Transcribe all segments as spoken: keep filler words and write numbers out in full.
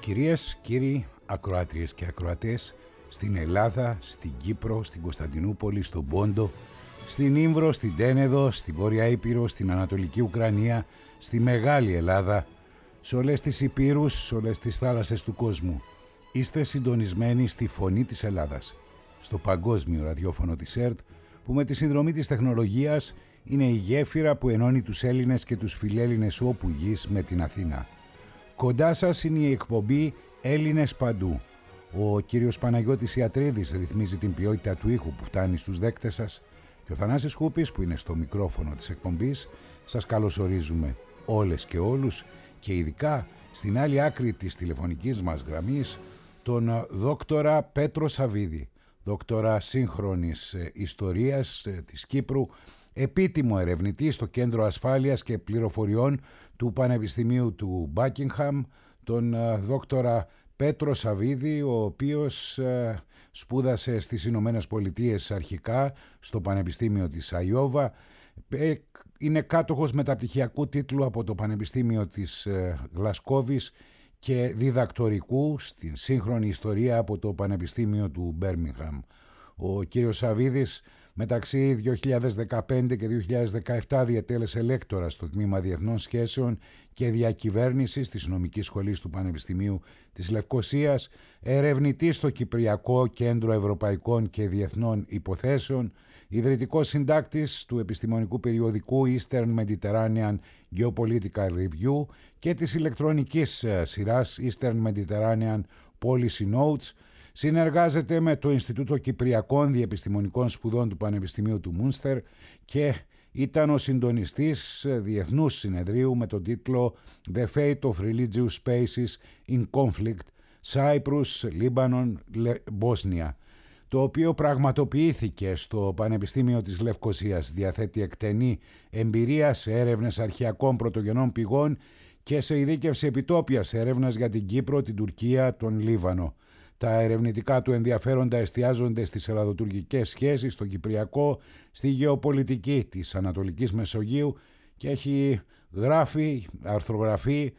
Κυρίες, κύριοι, ακροάτριες και ακροατές, στην Ελλάδα, στην Κύπρο, στην Κωνσταντινούπολη, στον Πόντο, στην Ήμβρο, στην Τένεδο, στην Βόρεια Ήπειρο, στην Ανατολική Ουκρανία, στη Μεγάλη Ελλάδα, σε όλες τις υπήρους, σε όλες τις θάλασσες του κόσμου. Είστε συντονισμένοι στη Φωνή της Ελλάδας, στο παγκόσμιο ραδιόφωνο της ΕΡΤ, που με τη συνδρομή της τεχνολογίας είναι η γέφυρα που ενώνει τους Έλληνες και τους φιλέλληνες όπου γης με την Αθήνα. Κοντά σας είναι η εκπομπή Έλληνες Παντού. Ο κύριος Παναγιώτης Ιατρίδης ρυθμίζει την ποιότητα του ήχου που φτάνει στους δέκτες σας και ο Θανάσης Χούπης, που είναι στο μικρόφωνο της εκπομπής, σας καλωσορίζουμε όλες και όλους και ειδικά στην άλλη άκρη της τηλεφωνικής μας γραμμής τον δόκτορα Πέτρο Σαββίδη, δόκτορα σύγχρονης ιστορίας της Κύπρου, επίτιμο ερευνητή στο Κέντρο Ασφάλειας και Πληροφοριών του Πανεπιστημίου του Μπάκιγχαμ, τον δόκτορα Πέτρο Σαββίδη, ο οποίος ε, σπούδασε στις Ηνωμένες Πολιτείες αρχικά στο Πανεπιστήμιο της Αϊόβα, ε, είναι κάτοχος μεταπτυχιακού τίτλου από το Πανεπιστήμιο της ε, Γλασκόβης και διδακτορικού στην σύγχρονη ιστορία από το Πανεπιστήμιο του Μπέρμιγχαμ. Ο κύριος Σαββίδης μεταξύ δύο χιλιάδες δεκαπέντε και δύο χιλιάδες δεκαεπτά διετέλεσε λέκτορα στο Τμήμα Διεθνών Σχέσεων και Διακυβέρνησης της Νομικής Σχολής του Πανεπιστημίου της Λευκωσίας, ερευνητής στο Κυπριακό Κέντρο Ευρωπαϊκών και Διεθνών Υποθέσεων, ιδρυτικός συντάκτης του επιστημονικού περιοδικού Eastern Mediterranean Geopolitical Review και της ηλεκτρονικής σειράς Eastern Mediterranean Policy Notes. Συνεργάζεται με το Ινστιτούτο Κυπριακών Διεπιστημονικών Σπουδών του Πανεπιστημίου του Μούνστερ και ήταν ο συντονιστής διεθνούς συνεδρίου με τον τίτλο The Fate of Religious Spaces in Conflict, Cyprus, Lebanon, Bosnia, το οποίο πραγματοποιήθηκε στο Πανεπιστήμιο της Λευκωσίας. Διαθέτει εκτενή εμπειρία σε έρευνες αρχαιακών πρωτογενών πηγών και σε ειδίκευση επιτόπιας έρευνας για την Κύπρο, την Τουρκία, τον Λίβανο. Τα ερευνητικά του ενδιαφέροντα εστιάζονται στις ελλαδοτουρκικές σχέσεις, στο Κυπριακό, στη γεωπολιτική της Ανατολικής Μεσογείου και έχει γράφει, αρθρογραφεί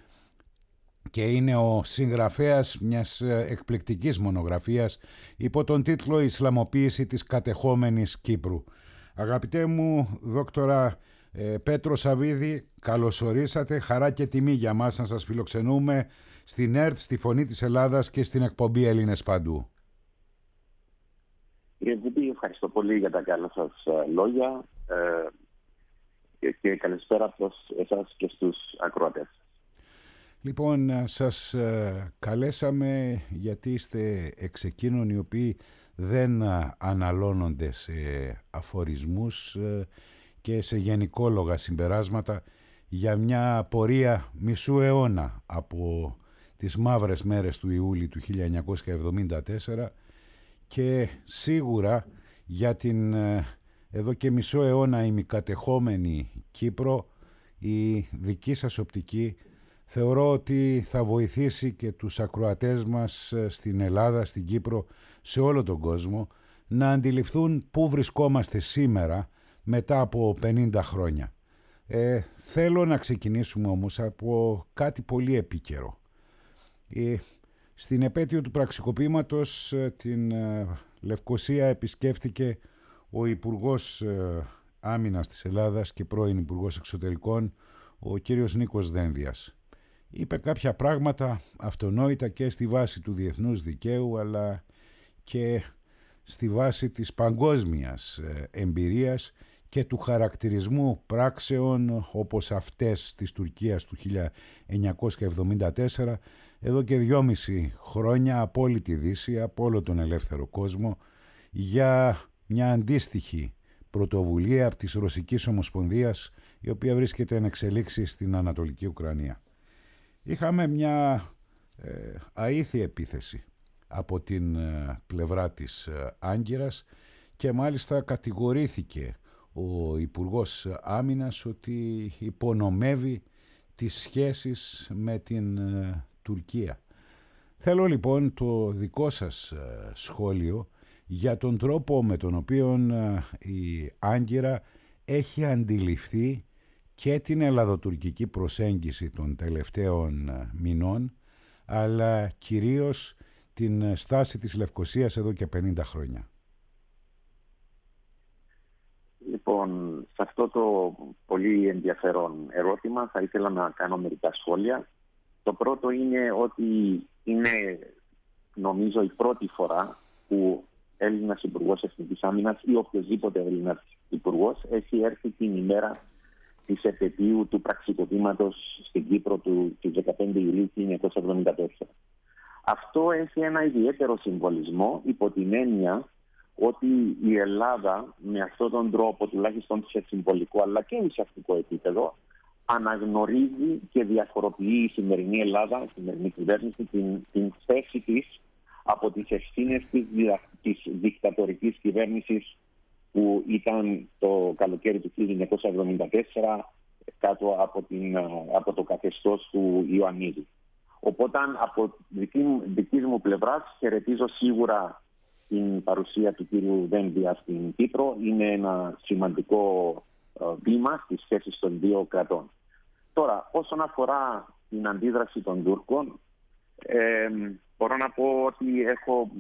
και είναι ο συγγραφέας μιας εκπληκτικής μονογραφίας υπό τον τίτλο «Ισλαμοποίηση της κατεχόμενης Κύπρου». Αγαπητέ μου δόκτορα ε, Πέτρο Σαββίδη, καλωσορίσατε. Χαρά και τιμή για μας να σας φιλοξενούμε στην ΕΡΤ, στη Φωνή της Ελλάδας και στην εκπομπή Έλληνες Παντού. Κύριε Βούτη, ευχαριστώ πολύ για τα καλά σας λόγια ε, και, και καλησπέρα προς εσάς και στους ακροατές. Λοιπόν, σας καλέσαμε γιατί είστε εξ εκείνων οι οποίοι δεν αναλώνονται σε αφορισμούς και σε γενικόλογα συμπεράσματα για μια πορεία μισού αιώνα από τις μαύρες μέρες του Ιούλη του χίλια εννιακόσια εβδομήντα τέσσερα και σίγουρα για την εδώ και μισό αιώνα ημικατεχόμενη Κύπρο. Η δική σας οπτική θεωρώ ότι θα βοηθήσει και τους ακροατές μας στην Ελλάδα, στην Κύπρο, σε όλο τον κόσμο να αντιληφθούν πού βρισκόμαστε σήμερα μετά από πενήντα χρόνια. Ε, θέλω να ξεκινήσουμε όμως από κάτι πολύ επίκαιρο. Ε, στην επέτειο του πραξικοπήματος την ε, Λευκωσία επισκέφθηκε ο Υπουργός ε, Άμυνας της Ελλάδας και πρώην Υπουργός Εξωτερικών, ο κύριος Νίκος Δένδιας. Είπε κάποια πράγματα αυτονόητα και στη βάση του διεθνούς δικαίου αλλά και στη βάση της παγκόσμιας ε, εμπειρίας και του χαρακτηρισμού πράξεων όπως αυτές της Τουρκίας του χίλια εννιακόσια εβδομήντα τέσσερα, εδώ και δυόμιση χρόνια από όλη τη Δύση, από όλο τον ελεύθερο κόσμο, για μια αντίστοιχη πρωτοβουλία από της Ρωσικής Ομοσπονδίας, η οποία βρίσκεται εν εξελίξει στην Ανατολική Ουκρανία. Είχαμε μια ε, αήθη επίθεση από την ε, πλευρά της ε, Άγκυρας και μάλιστα κατηγορήθηκε ο Υπουργός Άμυνας ότι υπονομεύει τις σχέσεις με την ε, Τουρκία. Θέλω λοιπόν το δικό σας ε, σχόλιο για τον τρόπο με τον οποίο ε, η Άγκυρα έχει αντιληφθεί και την ελλαδοτουρκική προσέγγιση των τελευταίων μηνών, αλλά κυρίως την στάση της Λευκωσίας εδώ και πενήντα χρόνια. Λοιπόν, σε αυτό το πολύ ενδιαφέρον ερώτημα θα ήθελα να κάνω μερικά σχόλια. Το πρώτο είναι ότι είναι, νομίζω, η πρώτη φορά που Έλληνας Υπουργός Εθνικής Άμυνας ή οποιοδήποτε Έλληνας Υπουργός έχει έρθει την ημέρα της επετείου του πραξικοπήματος στην Κύπρο του, του δεκαπέντε Ιουλίου χίλια εννιακόσια εβδομήντα τέσσερα. Αυτό έχει ένα ιδιαίτερο συμβολισμό υπό την έννοια ότι η Ελλάδα με αυτόν τον τρόπο, τουλάχιστον σε συμβολικό αλλά και ουσιαστικό επίπεδο, αναγνωρίζει και διαφοροποιεί η σημερινή Ελλάδα, η σημερινή κυβέρνηση, την, την θέση της από τις ευθύνες της, της δικτατορικής κυβέρνησης που ήταν το καλοκαίρι του χίλια εννιακόσια εβδομήντα τέσσερα κάτω από, την, από το καθεστώς του Ιωαννίδη. Οπότε από δική, δικής μου πλευράς χαιρετίζω σίγουρα την παρουσία του κύριου Δένδια στην Κύπρο. Είναι ένα σημαντικό βήμα στις σχέσεις των δύο κρατών. Τώρα, όσον αφορά την αντίδραση των Τούρκων, ε, μπορώ να πω ότι έχω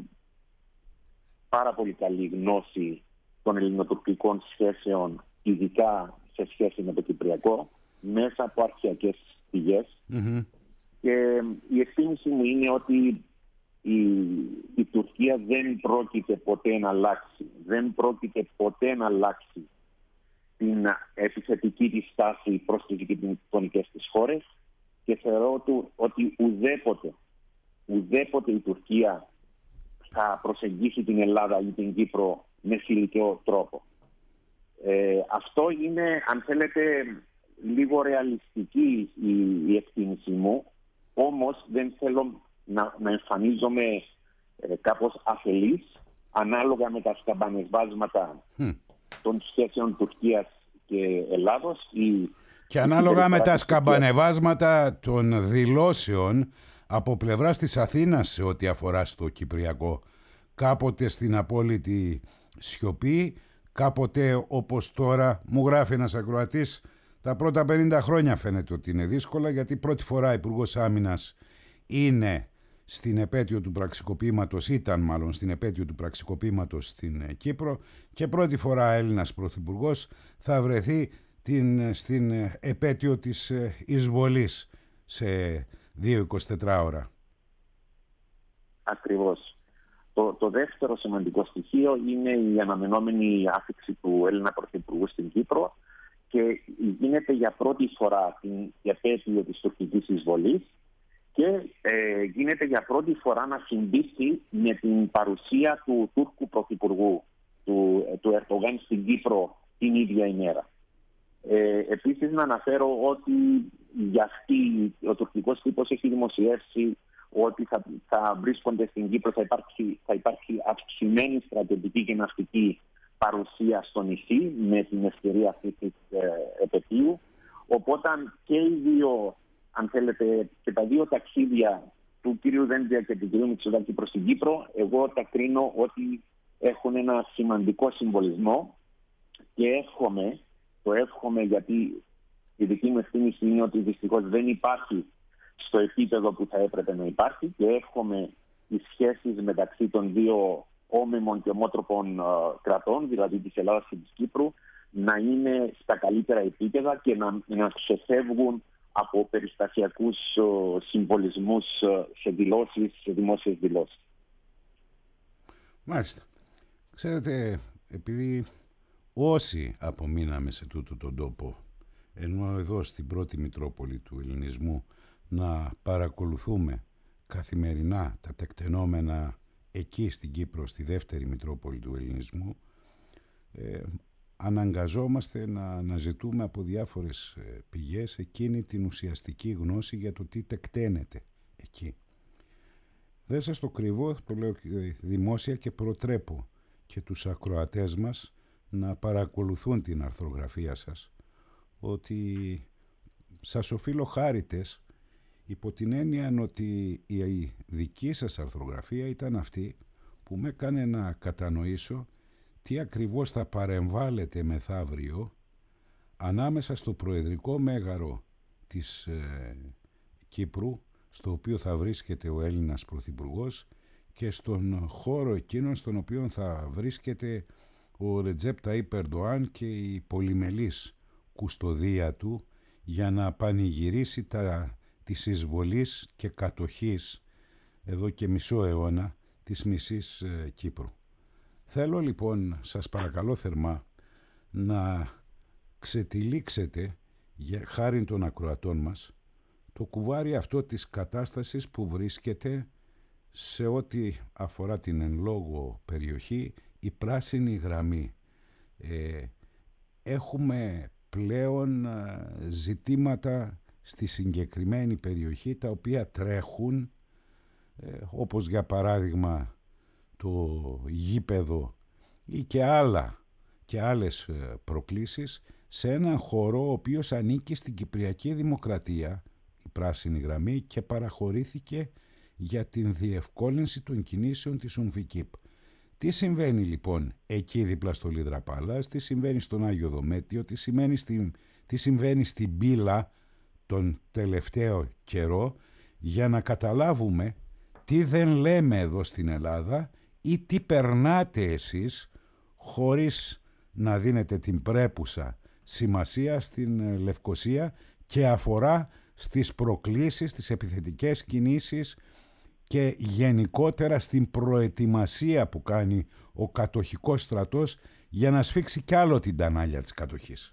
πάρα πολύ καλή γνώση των ελληνοτουρκικών σχέσεων, ειδικά σε σχέση με το Κυπριακό, μέσα από αρχαιακές πηγές. Mm-hmm. Και η εκτίμηση μου είναι ότι η, η Τουρκία δεν πρόκειται ποτέ να αλλάξει. Δεν πρόκειται ποτέ να αλλάξει την επιθετική της στάση προς τις γειτονικές της χώρες και θεωρώ του, ότι ουδέποτε, ουδέποτε η Τουρκία θα προσεγγίσει την Ελλάδα ή την Κύπρο με φιλικό τρόπο. Ε, αυτό είναι, αν θέλετε, λίγο ρεαλιστική η, η εκτίμηση μου, όμως δεν θέλω να, να εμφανίζομαι ε, κάπως αφελής ανάλογα με τα σκαμπανεβάσματα mm. των σχέσεων Τουρκίας και Ελλάδος. Η, και ανάλογα με τα σκαμπανεβάσματα των δηλώσεων από πλευράς της Αθήνας σε ό,τι αφορά στο Κυπριακό. Κάποτε στην απόλυτη σιωπή, κάποτε όπως τώρα μου γράφει ένας ακροατής, τα πρώτα πενήντα χρόνια φαίνεται ότι είναι δύσκολα, γιατί πρώτη φορά Υπουργός Άμυνας είναι στην επέτειο του πραξικοπήματος, ήταν μάλλον στην επέτειο του πραξικοπήματος στην Κύπρο, και πρώτη φορά Έλληνας Πρωθυπουργός θα βρεθεί την, στην επέτειο της εισβολής σε δύο εικοσιτέσσερις ώρα. Ακριβώς. Το, το δεύτερο σημαντικό στοιχείο είναι η αναμενόμενη άφηξη του Έλληνα Πρωθυπουργού στην Κύπρο και γίνεται για πρώτη φορά την επέτειο της τουρκικής εισβολής και ε, γίνεται για πρώτη φορά να συμπίπτει με την παρουσία του Τούρκου Πρωθυπουργού, του, του Ερντογάν στην Κύπρο την ίδια ημέρα. Ε, επίσης να αναφέρω ότι για αυτή ο τουρκικός τύπος έχει δημοσιεύσει ότι θα, θα βρίσκονται στην Κύπρο, θα υπάρχει, θα υπάρχει αυξημένη στρατιωτική και ναυτική παρουσία στο νησί με την ευκαιρία αυτή της ε, επετείου. Οπότε και οι δύο, αν θέλετε, και τα δύο ταξίδια του κ. Δένδια και του κ. Μητσοτάκη προς την Κύπρο, εγώ τα κρίνω ότι έχουν ένα σημαντικό συμβολισμό και εύχομαι, το εύχομαι γιατί η δική μου εκτίμηση είναι ότι δυστυχώς δεν υπάρχει στο επίπεδο που θα έπρεπε να υπάρχει και εύχομαι οι σχέσεις μεταξύ των δύο όμιμων και ομότροπων uh, κρατών, δηλαδή της Ελλάδας και της Κύπρου, να είναι στα καλύτερα επίπεδα και να, να ξεφεύγουν από περιστασιακούς uh, συμβολισμούς uh, σε δηλώσεις, σε δημόσιες δηλώσεις. Μάλιστα. Ξέρετε, επειδή όσοι απομείναμε σε τούτο τον τόπο, ενώ εδώ στην πρώτη Μητρόπολη του ελληνισμού να παρακολουθούμε καθημερινά τα τεκτενόμενα εκεί στην Κύπρο, στη δεύτερη Μητρόπολη του ελληνισμού, ε, αναγκαζόμαστε να αναζητούμε από διάφορες ε, πηγές εκείνη την ουσιαστική γνώση για το τι τεκταίνεται εκεί. Δεν σας το κρύβω, το λέω δημόσια και προτρέπω και τους ακροατές μας να παρακολουθούν την αρθρογραφία σας, ότι σας οφείλω χάριτες υπό την έννοια ότι η δική σας αρθρογραφία ήταν αυτή που με έκανε να κατανοήσω τι ακριβώς θα παρεμβάλλεται μεθαύριο ανάμεσα στο προεδρικό μέγαρο της ε, Κύπρου, στο οποίο θα βρίσκεται ο Έλληνας Πρωθυπουργός και στον χώρο εκείνον στον οποίο θα βρίσκεται ο Ρετζέπ Ταΐπ Ερντοάν και η πολυμελής κουστοδία του για να πανηγυρίσει τα, της εισβολής και κατοχής εδώ και μισό αιώνα της μισής ε, Κύπρου. Θέλω λοιπόν, σας παρακαλώ θερμά, να ξετυλίξετε, για χάριν των ακροατών μας, το κουβάρι αυτό της κατάστασης που βρίσκεται σε ό,τι αφορά την εν λόγω περιοχή η πράσινη γραμμή. Ε, έχουμε πλέον ζητήματα στη συγκεκριμένη περιοχή τα οποία τρέχουν, ε, όπως για παράδειγμα το γήπεδο ή και άλλα και άλλες προκλήσεις σε έναν χώρο ο οποίος ανήκει στην Κυπριακή Δημοκρατία, η πράσινη γραμμή, και παραχωρήθηκε για την διευκόλυνση των κινήσεων της Ουμφικίπ. Τι συμβαίνει λοιπόν εκεί δίπλα στο Λίδρα Πάλας, τι συμβαίνει στον Άγιο Δομέτιο, τι συμβαίνει στην, τι συμβαίνει στην Πύλα τον τελευταίο καιρό, για να καταλάβουμε τι δεν λέμε εδώ στην Ελλάδα ή τι περνάτε εσείς χωρίς να δίνετε την πρέπουσα σημασία στην Λευκοσία και αφορά στις προκλήσεις, στις επιθετικές κινήσεις και γενικότερα στην προετοιμασία που κάνει ο κατοχικός στρατός για να σφίξει κι άλλο την τανάλια της κατοχής.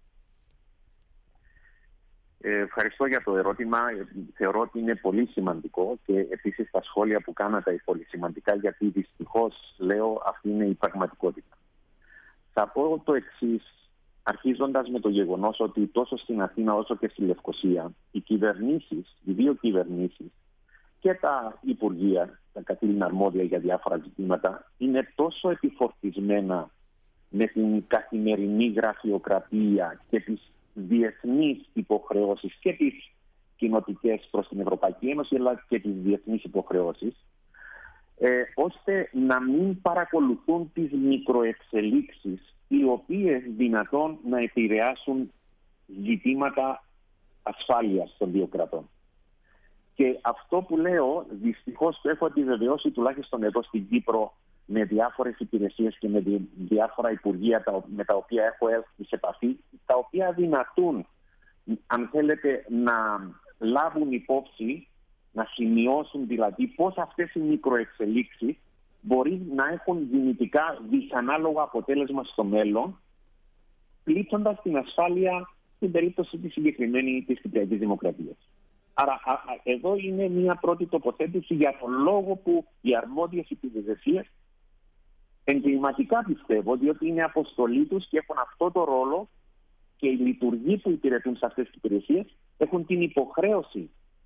Ε, ευχαριστώ για το ερώτημα. Θεωρώ ότι είναι πολύ σημαντικό και επίσης τα σχόλια που κάνατε είναι πολύ σημαντικά, γιατί δυστυχώς λέω αυτή είναι η πραγματικότητα. Θα πω το εξής, αρχίζοντας με το γεγονός ότι τόσο στην Αθήνα όσο και στη Λευκοσία οι κυβερνήσεις, οι δύο κυβερνήσεις και τα υπουργεία, τα καθήλυνα αρμόδια για διάφορα ζητήματα, είναι τόσο επιφορτισμένα με την καθημερινή γραφειοκρατία και τις διεθνείς υποχρεώσεις και τις κοινοτικές προς την Ευρωπαϊκή Ένωση, αλλά και τις διεθνείς υποχρεώσεις, ε, ώστε να μην παρακολουθούν τις μικροεξελίξεις οι οποίες δυνατόν να επηρεάσουν ζητήματα ασφάλειας των δύο κρατών. Και αυτό που λέω, δυστυχώς το έχω επιβεβαιώσει τουλάχιστον εδώ στην Κύπρο με διάφορες υπηρεσίες και με διάφορα υπουργεία με τα οποία έχω έρθει σε επαφή, τα οποία δυνατούν, αν θέλετε, να λάβουν υπόψη, να σημειώσουν δηλαδή πώς αυτές οι μικροεξελίξεις μπορεί να έχουν δυνητικά δυσανάλογο αποτέλεσμα στο μέλλον, πλήττοντας την ασφάλεια στην περίπτωση της συγκεκριμένη της Κυπριακής Δημοκρατίας. Άρα α, α, εδώ είναι μια πρώτη τοποθέτηση για τον λόγο που οι αρμόδιες υπηρεσίες εγκληματικά πιστεύω, διότι είναι αποστολή τους και έχουν αυτό το ρόλο, και οι λειτουργοί που υπηρετούν σε αυτές τις υπηρεσίες έχουν την υποχρέωση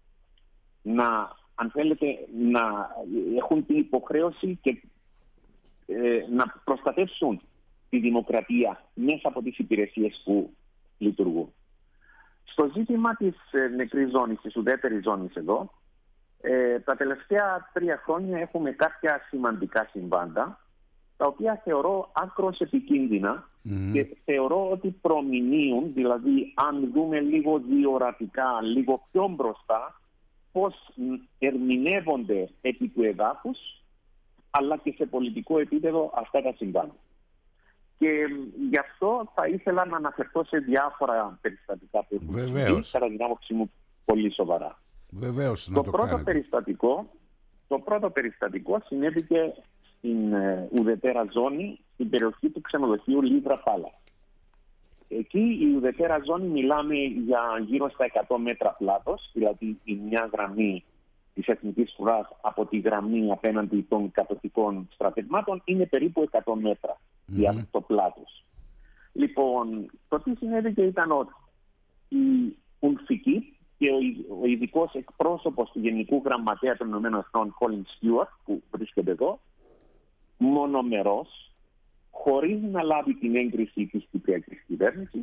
να, αν θέλετε, να έχουν την υποχρέωση και ε, να προστατεύσουν τη δημοκρατία μέσα από τις υπηρεσίες που λειτουργούν. Στο ζήτημα της ε, νεκρής ζώνης, της ουδέτερης ζώνης εδώ, ε, τα τελευταία τρία χρόνια έχουμε κάποια σημαντικά συμβάντα, τα οποία θεωρώ άκρως επικίνδυνα mm-hmm. και θεωρώ ότι προμηνύουν, δηλαδή αν δούμε λίγο διορατικά, λίγο πιο μπροστά, πώς ερμηνεύονται επί του εδάφους, αλλά και σε πολιτικό επίπεδο αυτά τα συμβάντα. Και γι' αυτό θα ήθελα να αναφερθώ σε διάφορα περιστατικά που έχουν συμβεί, κατά την άποψή μου πολύ σοβαρά. Βεβαίως, να το, το πρώτο περιστατικό, το πρώτο περιστατικό συνέβηκε στην ε, ουδετέρα ζώνη, στην περιοχή του ξενοδοχείου Λίδρα Πάλα. Εκεί η ουδετέρα ζώνη μιλάμε για γύρω στα εκατό μέτρα πλάτος, δηλαδή η μια γραμμή της εθνικής φρουράς από τη γραμμή απέναντι των κατοχικών στρατευμάτων είναι περίπου εκατό μέτρα mm-hmm. για το πλάτος. Λοιπόν, το τι συνέβη ήταν ότι η Ουμφικίπ και ο, ο ειδικός εκπρόσωπος του Γενικού Γραμματέα των Ηνωμένων Εθνών, Colin Stewart, που βρίσκεται εδώ, μονομερός, χωρίς να λάβει την έγκριση της κυπριακής κυβέρνησης,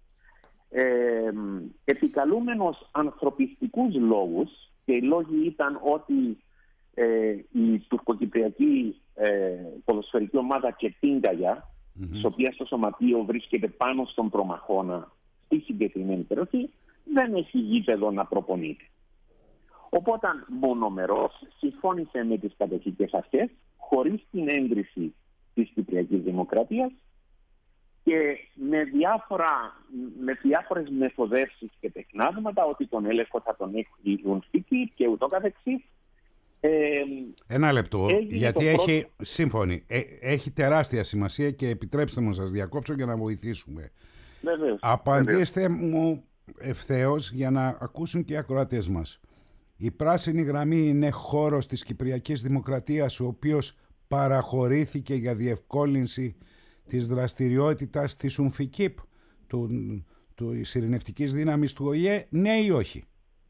ε, επικαλούμενος ανθρωπιστικούς λόγους, και οι λόγοι ήταν ότι ε, η τουρκοκυπριακή ε, ποδοσφαιρική ομάδα Κετίγκαγια, mm-hmm. της οποίας το σωματείο βρίσκεται πάνω στον Προμαχώνα στη συγκεκριμένη περιοχή, δεν έχει γήπεδο να προπονείται. Οπότε μονομερός συμφώνησε με τις κατοχικές αρχές χωρίς την έγκριση της Κυπριακής Δημοκρατίας και με, διάφορα, με διάφορες μεθοδεύσεις και τεχνάσματα ότι τον έλεγχο θα τον έχει ΟΝΦΙΚΙΠ και ούτω καθεξής. Ε, Ένα λεπτό, γιατί έχει, πρώτο... σύμφωνοι, ε, έχει τεράστια σημασία και επιτρέψτε μου να σας διακόψω για να βοηθήσουμε. Βεβαίως, Απαντήστε βεβαίως. μου ευθέως για να ακούσουν και οι ακροατές μας. Η πράσινη γραμμή είναι χώρος της Κυπριακής Δημοκρατίας ο οποίος παραχωρήθηκε για διευκόλυνση της δραστηριότητας της ΟΝΦΙΚΙΠ, του, του ειρηνευτικής δύναμης του Ο Η Ε, ναι ή όχι?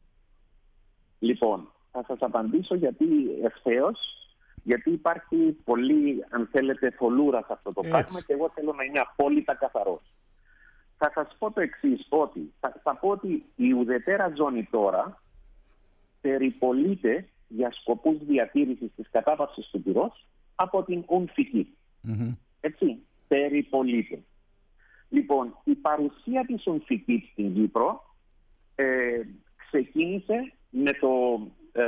Λοιπόν, θα σας απαντήσω γιατί ευθέως, γιατί υπάρχει πολύ, αν θέλετε, φωλούρα σε αυτό το Έτσι. πράγμα και εγώ θέλω να είμαι απόλυτα καθαρός. Θα σας πω το εξής, ότι θα, θα πω ότι η ουδετέρα ζώνη τώρα περιπολείται για σκοπούς διατήρησης της κατάπαυσης του πυρός από την ΟΝΦΙΚΙΠ. Mm-hmm. Έτσι, περιπολείται. Λοιπόν, η παρουσία της ΟΝΦΙΚΙΠ στην Κύπρο ε, ξεκίνησε με το, ε,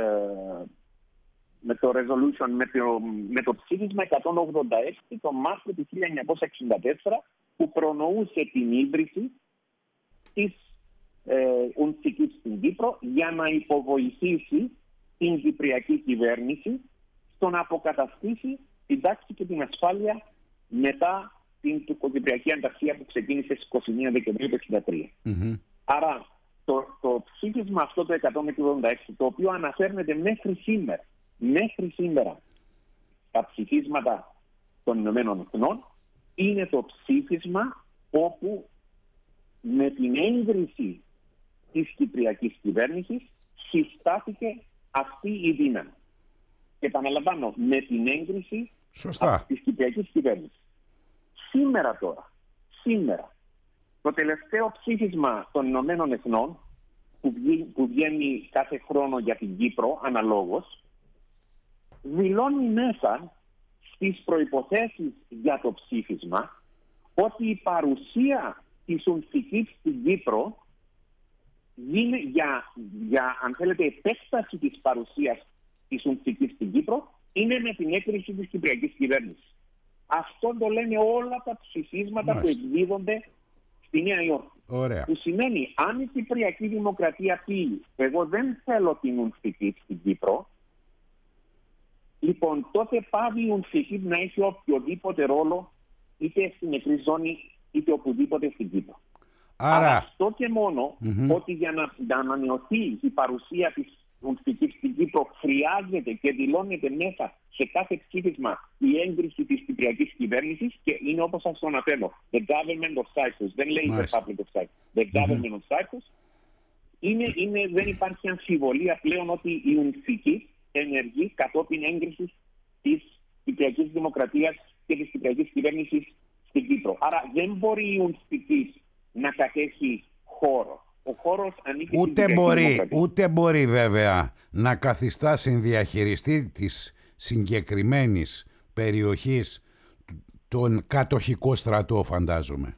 με το resolution, με το, με το ψήφισμα εκατόν ογδόντα έξι το Μάρτιο του χίλια εννιακόσια εξήντα τέσσερα που προνοούσε την ίδρυση της ε, ΟΝΦΙΚΙΠ στην Κύπρο για να υποβοηθήσει την κυπριακή κυβέρνηση στο να αποκαταστήσει την τάξη και την ασφάλεια μετά την τουρκοκυπριακή ανταρσία που ξεκίνησε στις είκοσι μία Δεκεμβρίου του χίλια εννιακόσια εξήντα τρία. Mm-hmm. Άρα το, το ψήφισμα αυτό το εκατόν ογδόντα έξι, το οποίο αναφέρεται μέχρι σήμερα, μέχρι σήμερα τα ψηφίσματα των Ηνωμένων Εθνών, είναι το ψήφισμα όπου με την έγκριση της κυπριακής κυβέρνησης συστάθηκε αυτή η δύναμη. Και επαναλαμβάνω, με την έγκριση Σωστά. της κυπριακής κυβέρνησης. Σήμερα τώρα, σήμερα, το τελευταίο ψήφισμα των Ηνωμένων Εθνών που, βγει, που βγαίνει κάθε χρόνο για την Κύπρο, αναλόγως, δηλώνει μέσα στις προϋποθέσεις για το ψήφισμα ότι η παρουσία της ΟΝΦΙΚΙΠ στην Κύπρο γίνει για, για, αν θέλετε, επέκταση της παρουσίας της ΟΝΦΙΚΙΠ στην Κύπρο είναι με την έγκριση της κυπριακής κυβέρνησης. Αυτό το λένε όλα τα ψηφίσματα Μάλιστα. που εκδίδονται στη Νέα Υόρκη. Ωραία. Που σημαίνει, αν η Κυπριακή Δημοκρατία πει εγώ δεν θέλω την ΟΝΦΙΚΙΠ στην Κύπρο, λοιπόν τότε πάβει η ΟΝΦΙΚΙΠ να έχει οποιοδήποτε ρόλο είτε στην νεκρή ζώνη είτε οπουδήποτε στην Κύπρο. Άρα, Αλλά αυτό και μόνο mm-hmm. ότι για να, να ανανεωθεί η παρουσία της ΟΝΦΙΚΙΠ στην Κύπρο χρειάζεται και δηλώνεται μέσα σε κάθε ψήφισμα η έγκριση της κυπριακής κυβέρνησης και είναι όπως σας το αναφέρω. The government of Cyprus. Δεν λέει the public of Cyprus. The government mm-hmm. of Cyprus. Είναι, είναι, δεν υπάρχει αμφιβολία πλέον ότι η ΟΝΦΙΚΙΠ ενεργεί κατόπιν έγκρισης της κυπριακής δημοκρατίας και της κυπριακής κυβέρνησης στην Κύπρο. Άρα δεν μπορεί η ΟΝΦΙΚΙΠ να κατέχει χώρο. Ο χώρος ανήκει ούτε στην μπορεί, δημοκρατία. Ούτε μπορεί βέβαια να καθιστά συνδιαχειριστή της συγκεκριμένης περιοχής τον κατοχικό στρατό, φαντάζομαι.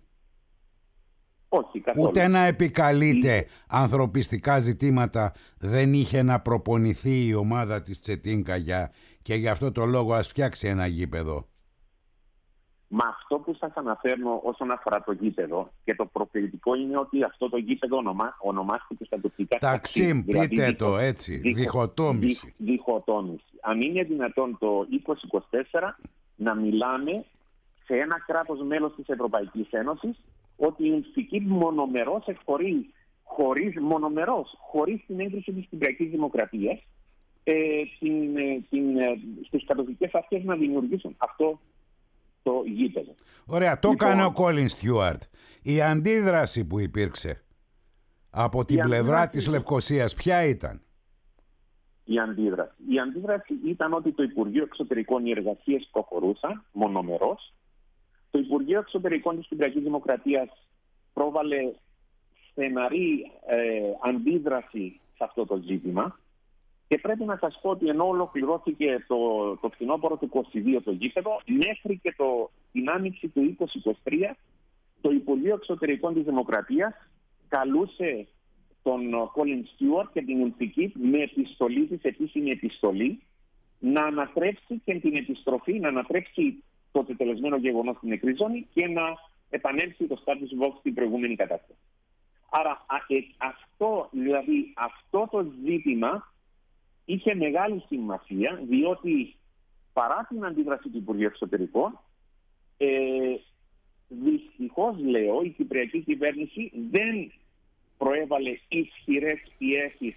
Όχι, καθόλου. Ούτε να επικαλείται η... ανθρωπιστικά ζητήματα δεν είχε να προπονηθεί η ομάδα της Τσετίνκα για... και γι' αυτό το λόγο ας φτιάξει ένα γήπεδο. Μα αυτό που σας αναφέρω όσον αφορά το γήπεδο και το προκλητικό είναι ότι αυτό το γήπεδο ονομα, ονομάστηκε στα τουρκικά Ταξίμ, πείτε δηλαδή, το έτσι, διχο, διχοτόμηση. Διχ, διχοτόμηση. Αν είναι δυνατόν το είκοσι είκοσι τέσσερα να μιλάμε σε ένα κράτος μέλος της Ευρωπαϊκής Ένωσης ότι η ΟΝΦΙΚΙΠ μονομερός εκχωρεί, χωρίς, μονομερός, χωρίς την έγκριση της Κυπριακής Δημοκρατίας ε, την, την, ε, στις κατοχικές αρχές να δημιουργήσουν αυτό το γήπεδο. Ωραία, το λοιπόν, έκανε ο Κόλιν Στιούαρτ. Η αντίδραση που υπήρξε από την πλευρά αντίδραση... της Λευκωσίας ποια ήταν? Η αντίδραση. Η αντίδραση ήταν ότι το Υπουργείο Εξωτερικών οι εργασίες προχωρούσαν μονομερός. Το Υπουργείο Εξωτερικών της Κυπριακής Δημοκρατίας πρόβαλε στεναρή ε, αντίδραση σε αυτό το ζήτημα. Και πρέπει να σας πω ότι ενώ ολοκληρώθηκε το, το φθινόπωρο του είκοσι δύο το γήπεδο, μέχρι και το, την άνοιξη του είκοσι είκοσι τρία, το Υπουργείο Εξωτερικών της Δημοκρατίας καλούσε τον Colin Stewart και την Unfikip με επιστολή της, επίσημη επιστολή, να ανατρέψει και την επιστροφή, να ανατρέψει το τετελεσμένο γεγονός στην νεκρή ζώνη και να επανέλθει το status quo στην προηγούμενη κατάσταση. Άρα ε, αυτό, δηλαδή, αυτό το ζήτημα είχε μεγάλη σημασία, διότι παρά την αντίδραση του Υπουργείου Εξωτερικών, ε, δυστυχώς, λέω, η κυπριακή κυβέρνηση δεν προέβαλε ισχυρές πιέσεις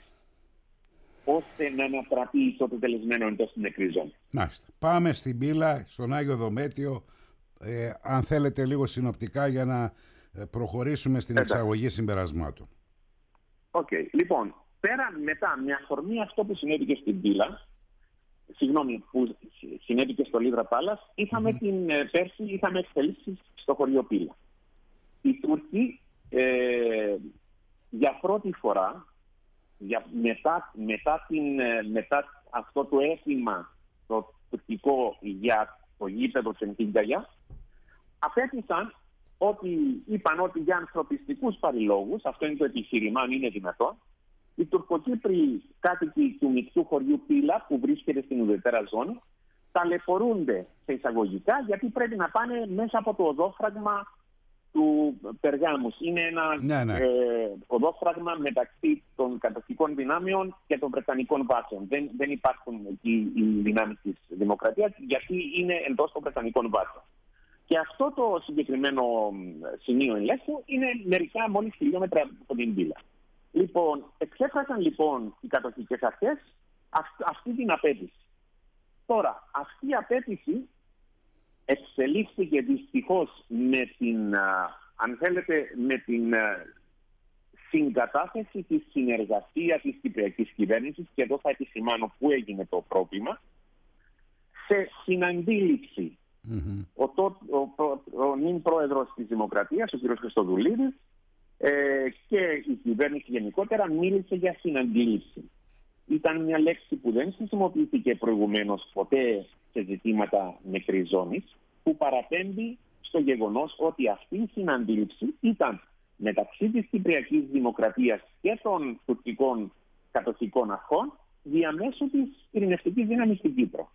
ώστε να ανατραπεί το τετελεσμένο εντός στην νεκρή ζώνη. Μάλιστα. Πάμε στην Πύλα, στον Άγιο Δομέτιο, ε, αν θέλετε λίγο συνοπτικά για να προχωρήσουμε στην Εντάξει. εξαγωγή συμπερασμάτων. Οκ. Okay. Λοιπόν, πέρα μετά, με αφορμή αυτό που συνέβη και στην Πύλα, συγγνώμη, που συνέβη και στο Λίδρα Πάλας, είχαμε mm-hmm. την πέρσι, είχαμε εξελίξεις στο χωριό Πύλα. Οι Τούρκοι ε, για πρώτη φορά, για, μετά, μετά, την, μετά αυτό το αίτημα το τουρκικό για το γήπεδο Τσεντίγκαγια, απέτυχαν ότι είπαν ότι για ανθρωπιστικούς παρηλόγους, αυτό είναι το επιχείρημα, αν είναι δυνατόν, οι Τουρκοκύπροι κάτοικοι του μεικτού χωριού Πύλα, που βρίσκεται στην ουδετέρα ζώνη, ταλαιπωρούνται σε εισαγωγικά γιατί πρέπει να πάνε μέσα από το οδόφραγμα του Περγάμους. Είναι ένα ναι, ναι. Ε, οδόφραγμα μεταξύ των κατοχικών δυνάμεων και των Βρετανικών βάσεων. Δεν, δεν υπάρχουν εκεί οι δυνάμεις της δημοκρατίας, γιατί είναι εντός των Βρετανικών βάσεων. Και αυτό το συγκεκριμένο σημείο ελέγχου είναι μερικά μόλις χιλιόμετρα από την Πύλα. Λοιπόν, εξέφρασαν λοιπόν οι κατοχικές αρχές αυ- αυτή την απέτηση. Τώρα, αυτή η απέτηση εξελίχθηκε δυστυχώς με την, αν θέλετε, με την συγκατάθεση της συνεργασίας της κυπριακής κυβέρνησης, και εδώ θα επισημάνω πού έγινε το πρόβλημα, σε συναντήληψη. Mm-hmm. Ο, το, ο, ο, ο νυν πρόεδρος της Δημοκρατίας, ο κ. Χριστοδουλίδης, ε, και η κυβέρνηση γενικότερα μίλησε για συναντήληψη. Ήταν μια λέξη που δεν χρησιμοποιήθηκε προηγουμένως ποτέ σε ζητήματα νεκρής ζώνης, που παραπέμπει στο γεγονός ότι αυτή η συναντήληψη ήταν μεταξύ της Κυπριακής Δημοκρατίας και των τουρκικών κατοχικών αρχών διαμέσου της ειρηνευτικής δύναμης στην Κύπρο.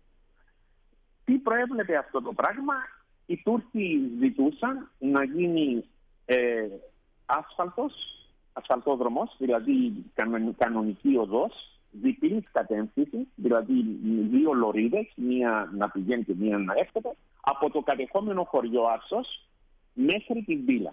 Τι προέβλεπε αυτό το πράγμα? Οι Τούρκοι ζητούσαν να γίνει ε, άσφαλτος, ασφαλτόδρομος, δηλαδή κανονική οδός, διπλής κατεύθυνσης, δηλαδή δύο λωρίδες, μία να πηγαίνει και μία να έρχεται, από το κατεχόμενο χωριό Άσος μέχρι την Πύλα.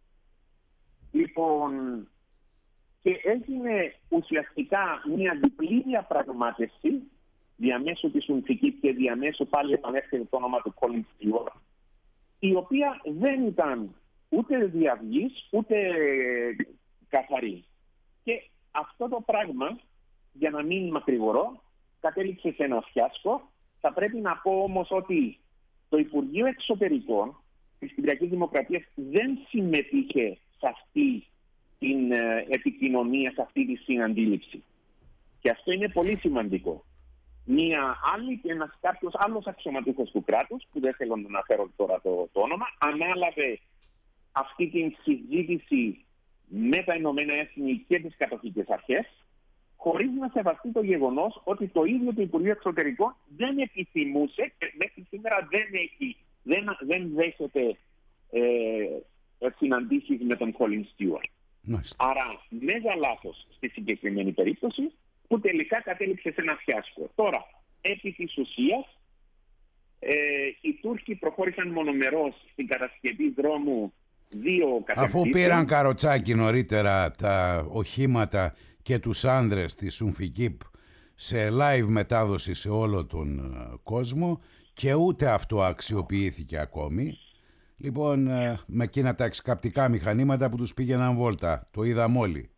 Λοιπόν, και έγινε ουσιαστικά μία διπλή διαπραγμάτευση διαμέσου της Unfikip και διαμέσου πάλι επανέρχεται το όνομα του Colin Stewart, η οποία δεν ήταν ούτε διαυγής ούτε καθαρή. Και αυτό το πράγμα, για να μην μακρηγορώ, κατέληξε σε ένα φιάσκο. Θα πρέπει να πω όμως ότι το Υπουργείο Εξωτερικών της Κυπριακής Δημοκρατίας δεν συμμετείχε σε αυτή την ε, επικοινωνία, σε αυτή τη συναντήληψη. Και αυτό είναι πολύ σημαντικό. Μία άλλη και ένας κάποιος άλλος αξιωματούχος του κράτους, που δεν θέλω να αναφέρω τώρα το, το όνομα, ανάλαβε αυτή την συζήτηση με τα Ηνωμένα Έθνη και τις κατοχικές αρχές, χωρίς να σεβαστεί το γεγονός ότι το ίδιο το Υπουργείο Εξωτερικών δεν επιθυμούσε και μέχρι σήμερα δεν έχει, δεν, δεν δέχεται ε, συναντήσεις με τον Colin Stewart. Nice. Άρα, μέγα λάθος στη συγκεκριμένη περίπτωση, που τελικά κατέληξε σε ένα φιάσκο. Τώρα, επί της ουσίας, ε, οι Τούρκοι προχώρησαν μονομερώς στην κατασκευή δρόμου δύο κατευθύνσεων. Αφού πήραν καροτσάκι νωρίτερα τα οχήματα και τους άνδρες της Unfikip σε live μετάδοση σε όλο τον κόσμο, και ούτε αυτό αξιοποιήθηκε ακόμη. Λοιπόν, με εκείνα τα εξκαπτικά μηχανήματα που τους πήγαιναν βόλτα. Το είδαμε όλοι.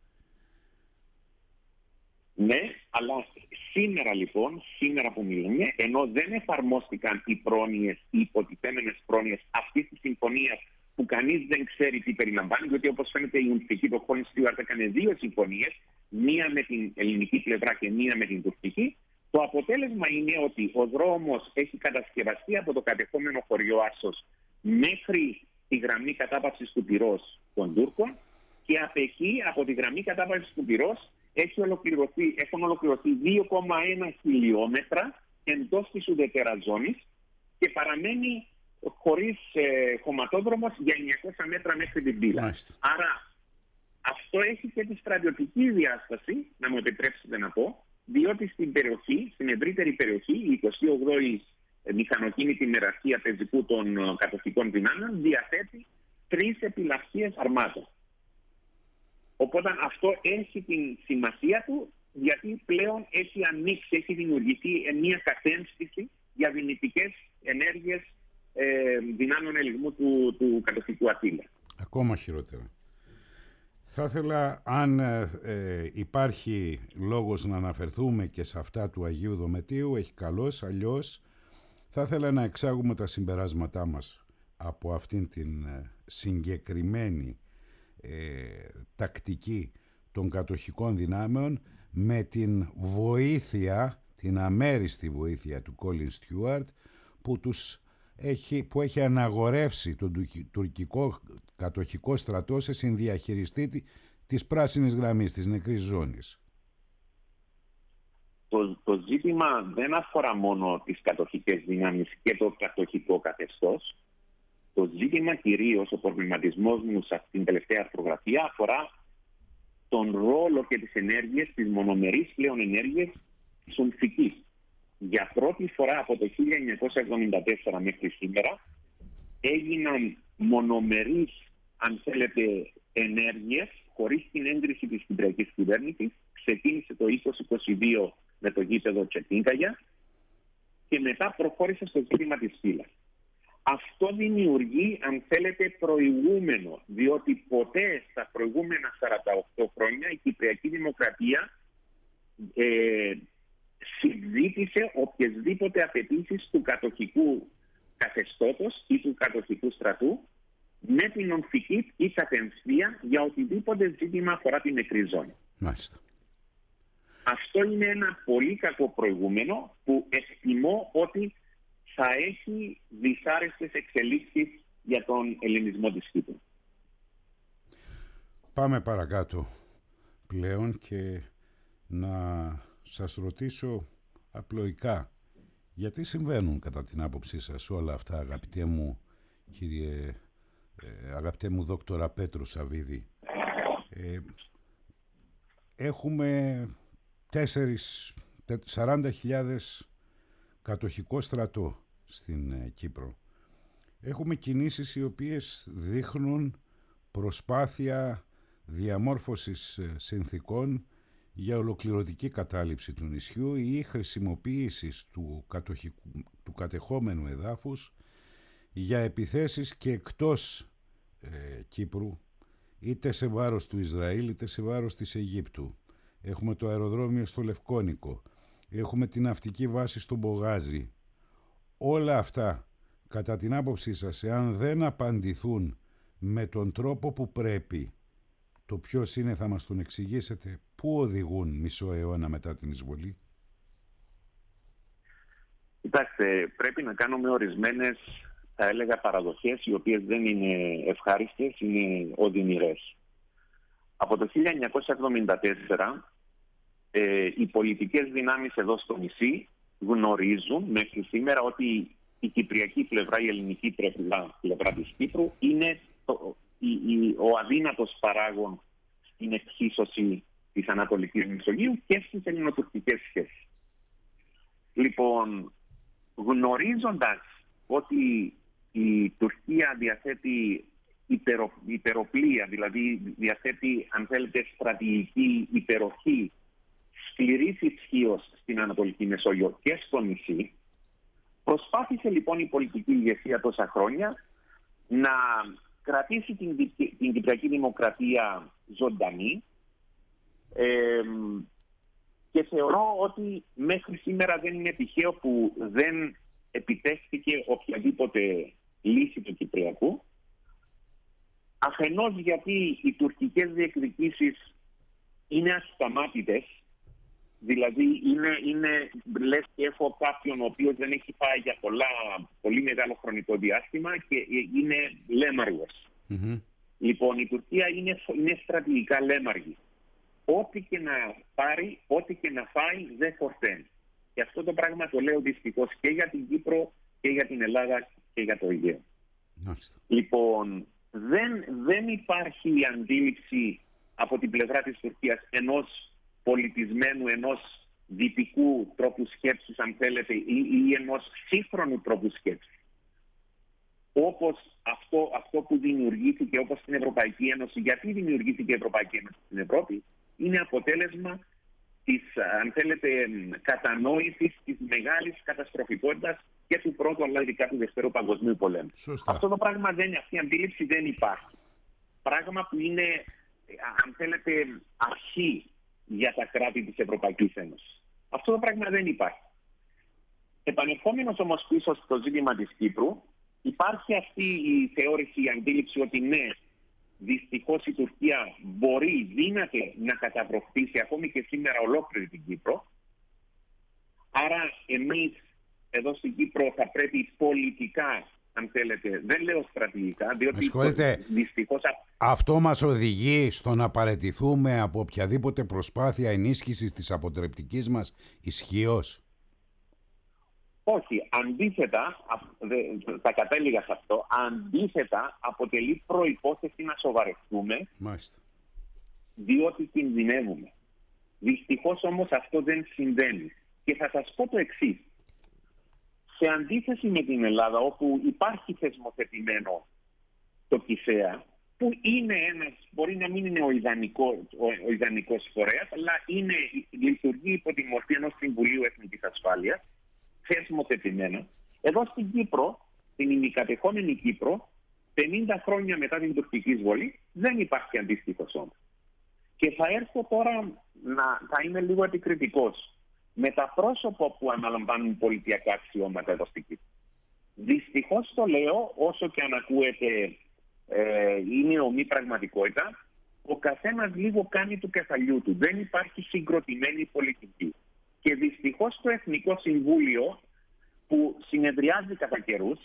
Ναι, αλλά σήμερα λοιπόν, σήμερα που μιλούμε, ενώ δεν εφαρμόστηκαν οι πρόνοιες, οι υποτιθέμενες πρόνοιες αυτής της συμφωνίας, που κανείς δεν ξέρει τι περιλαμβάνει, γιατί όπως φαίνεται η Unfikip, το Colin Stewart έκανε δύο συμφωνίες, μία με την ελληνική πλευρά και μία με την τουρκική. Το αποτέλεσμα είναι ότι ο δρόμος έχει κατασκευαστεί από το κατεχόμενο χωριό Άσος μέχρι τη γραμμή κατάπαυσης του πυρός των Τούρκων, και από εκεί, από τη γραμμή κατάβασης του πυρός, έχει ολοκληρωθεί, έχουν ολοκληρωθεί δύο κόμμα ένα χιλιόμετρα εντός της ουδετέρας ζώνης και παραμένει χωρίς ε, χωματόδρομος για εννιακόσια μέτρα μέχρι την πύλα. Μάλιστα. Άρα αυτό έχει και τη στρατιωτική διάσταση, να μου επιτρέψετε να πω, διότι στην περιοχή, στην ευρύτερη περιοχή, η εικοστή όγδοη μηχανοκίνητη μοιραρχία πεζικού των κατοχικών δυνάμεων διαθέτει τρεις επιλαχίες αρμάτων. Οπότε αυτό έχει την σημασία του, γιατί πλέον έχει ανοίξει, έχει δημιουργηθεί μια κατένστηση για δυνητικές ενέργειες ε, δυνάμεων ελιγμού του, του κατοχικού Αττήλα. Ακόμα χειρότερα. Θα ήθελα, αν ε, υπάρχει λόγος να αναφερθούμε και σε αυτά του Αγίου Δομετίου, έχει καλώς, αλλιώς θα ήθελα να εξάγουμε τα συμπεράσματά μας από αυτήν την ε, συγκεκριμένη ε, τακτική των κατοχικών δυνάμεων με την βοήθεια, την αμέριστη βοήθεια του Κόλιν Στιούαρτ που, τους έχει, που έχει αναγορεύσει τον τουρκικό κατοχικό στρατό σε συνδιαχειριστή της πράσινης γραμμής, της νεκρής ζώνης. Το, το ζήτημα δεν αφορά μόνο τις κατοχικές δυνάμεις και το κατοχικό καθεστώς. Το ζήτημα κυρίως, ο προβληματισμός μου σε αυτήν την τελευταία αρθρογραφία αφορά τον ρόλο και τις ενέργειες, τις μονομερείς πλέον ενέργειες της Ομφικής. Για πρώτη φορά από το χίλια εννιακόσια εβδομήντα τέσσερα μέχρι σήμερα έγιναν μονομερείς, αν θέλετε, ενέργειες χωρίς την έγκριση της κυπριακής κυβέρνησης. Ξεκίνησε το είκοσι είκοσι δύο με το γήπεδο Τσετίνκαγια και μετά προχώρησε στο ζήτημα της φύλας. Αυτό δημιουργεί, αν θέλετε, προηγούμενο, διότι ποτέ στα προηγούμενα σαράντα οκτώ χρόνια η Κυπριακή Δημοκρατία ε, συζήτησε οποιασδήποτε απαιτήσεις του κατοχικού καθεστώτος ή του κατοχικού στρατού με την Ομφική ή κατευθείαν για οτιδήποτε ζήτημα αφορά την νεκρή ζώνη. Μάλιστα. Αυτό είναι ένα πολύ κακό προηγούμενο που εκτιμώ ότι θα έχει δυσάρεστες εξελίξεις για τον ελληνισμό της Κύπρου. Πάμε παρακάτω πλέον και να σας ρωτήσω απλοϊκά γιατί συμβαίνουν κατά την άποψή σας όλα αυτά, αγαπητέ μου κύριε, ε, αγαπητέ μου δόκτορα Πέτρο Σαββίδη. Ε, έχουμε τέσσερις, σαράντα χιλιάδες κατοχικό στρατό στην ε, Κύπρο. Έχουμε κινήσεις οι οποίες δείχνουν προσπάθεια διαμόρφωσης ε, συνθήκων για ολοκληρωτική κατάληψη του νησιού ή χρησιμοποίησης του, κατοχικού, του κατεχόμενου εδάφους για επιθέσεις και εκτός ε, Κύπρου, είτε σε βάρος του Ισραήλ είτε σε βάρος της Αιγύπτου. Έχουμε το αεροδρόμιο στο Λευκόνικο, έχουμε την ναυτική βάση στο Μπογάζι. Όλα αυτά, κατά την άποψή σας, εάν δεν απαντηθούν με τον τρόπο που πρέπει, το ποιος είναι θα μας τον εξηγήσετε, πού οδηγούν μισό αιώνα μετά την εισβολή? Κοιτάξτε, πρέπει να κάνουμε ορισμένες, θα έλεγα, παραδοχές, οι οποίες δεν είναι ευχάριστες, είναι οδυνηρές. Από το χίλια εννιακόσια εβδομήντα τέσσερα ε, οι πολιτικές δυνάμεις εδώ στο νησί γνωρίζουν μέχρι σήμερα ότι η κυπριακή πλευρά, η ελληνική πλευρά, πλευρά της Κύπρου είναι το, η, η, ο αδύνατος παράγων στην εξίσωση της Ανατολικής Μεσογείου και στις ελληνοτουρκικές σχέσεις. Λοιπόν, γνωρίζοντας ότι η Τουρκία διαθέτει υπερο, υπεροπλία, δηλαδή διαθέτει, αν θέλετε, στρατηγική υπεροχή σκληρής ισχύως στην Ανατολική Μεσόγειο και στο νησί, προσπάθησε λοιπόν η πολιτική ηγεσία τόσα χρόνια να κρατήσει την, την Κυπριακή Δημοκρατία ζωντανή ε, και θεωρώ ότι μέχρι σήμερα δεν είναι τυχαίο που δεν επιτεύχθηκε οποιαδήποτε λύση του Κυπριακού. Αφενός γιατί οι τουρκικές διεκδικήσεις είναι ασταμάτητες, δηλαδή είναι, είναι λες και έχω κάποιον ο οποίος δεν έχει πάει για πολλά, πολύ μεγάλο χρονικό διάστημα και είναι λέμαργος. Mm-hmm. Λοιπόν, η Τουρκία είναι, είναι στρατηγικά λέμαργη. Ό,τι και να πάρει, ό,τι και να φάει, δεν φορταίνει. Και αυτό το πράγμα το λέω δυστυχώς και για την Κύπρο και για την Ελλάδα και για το Αιγαίο. Μάλιστα. Λοιπόν, δεν, δεν υπάρχει η αντίληψη από την πλευρά της Τουρκίας ενός πολιτισμένου, ενός δυτικού τρόπου σκέψης, αν θέλετε, ή, ή ενός σύγχρονου τρόπου σκέψης. Όπως αυτό, αυτό που δημιουργήθηκε, όπως στην Ευρωπαϊκή Ένωση. Γιατί δημιουργήθηκε η Ευρωπαϊκή Ένωση στην Ευρώπη? Είναι αποτέλεσμα της, αν θέλετε, κατανόησης της μεγάλης καταστροφικότητας και του πρώτου, αλλά ειδικά του Δευτέρου Παγκοσμίου Πολέμου. Σωστά. Αυτό το πράγμα δεν, αυτή η αντίληψη δεν υπάρχει. Πράγμα που είναι, αν θέλετε, αρχή για τα κράτη της Ευρωπαϊκής Ένωσης. Αυτό το πράγμα δεν υπάρχει. Επανερχόμενος όμως πίσω στο ζήτημα της Κύπρου, υπάρχει αυτή η θεώρηση, η αντίληψη ότι ναι, δυστυχώς η Τουρκία μπορεί, δύναται να καταπροχθήσει ακόμη και σήμερα ολόκληρη την Κύπρο. Άρα εμείς εδώ στην Κύπρο θα πρέπει πολιτικά, αν θέλετε, δεν λέω στρατηγικά, διότι δυστυχώς... Αυτό μας οδηγεί στο να παραιτηθούμε από οποιαδήποτε προσπάθεια ενίσχυσης της αποτρεπτικής μας ισχύως. Όχι, αντίθετα, θα κατέληγα σε αυτό, αντίθετα αποτελεί προϋπόθεση να σοβαρευτούμε. Μάλιστα. Διότι κινδυνεύουμε. Δυστυχώς όμως αυτό δεν συμβαίνει. Και θα σας πω το εξής. Σε αντίθεση με την Ελλάδα, όπου υπάρχει θεσμοθετημένο το ΚΙΣΕΑ, που είναι ένας, μπορεί να μην είναι ο, ιδανικό, ο, ο ιδανικός φορέας, αλλά είναι, λειτουργεί υπό τη μορφή ενός Συμβουλίου Εθνικής Ασφάλειας, θεσμοθετημένα. Εδώ στην Κύπρο, στην ημικατεχόμενη Κύπρο, πενήντα χρόνια μετά την τουρκική εισβολή, δεν υπάρχει αντίστοιχο σώμα. Και θα έρθω τώρα να θα είμαι λίγο επικριτικός με τα πρόσωπα που αναλαμβάνουν πολιτιακά αξιώματα εδώ στην Κύπρο. Δυστυχώς το λέω, όσο και αν ακούεται ε, είναι ομή πραγματικότητα, ο καθένας λίγο κάνει του κεφαλιού του. Δεν υπάρχει συγκροτημένη πολιτική. Και δυστυχώς το Εθνικό Συμβούλιο, που συνεδριάζει κατά καιρούς,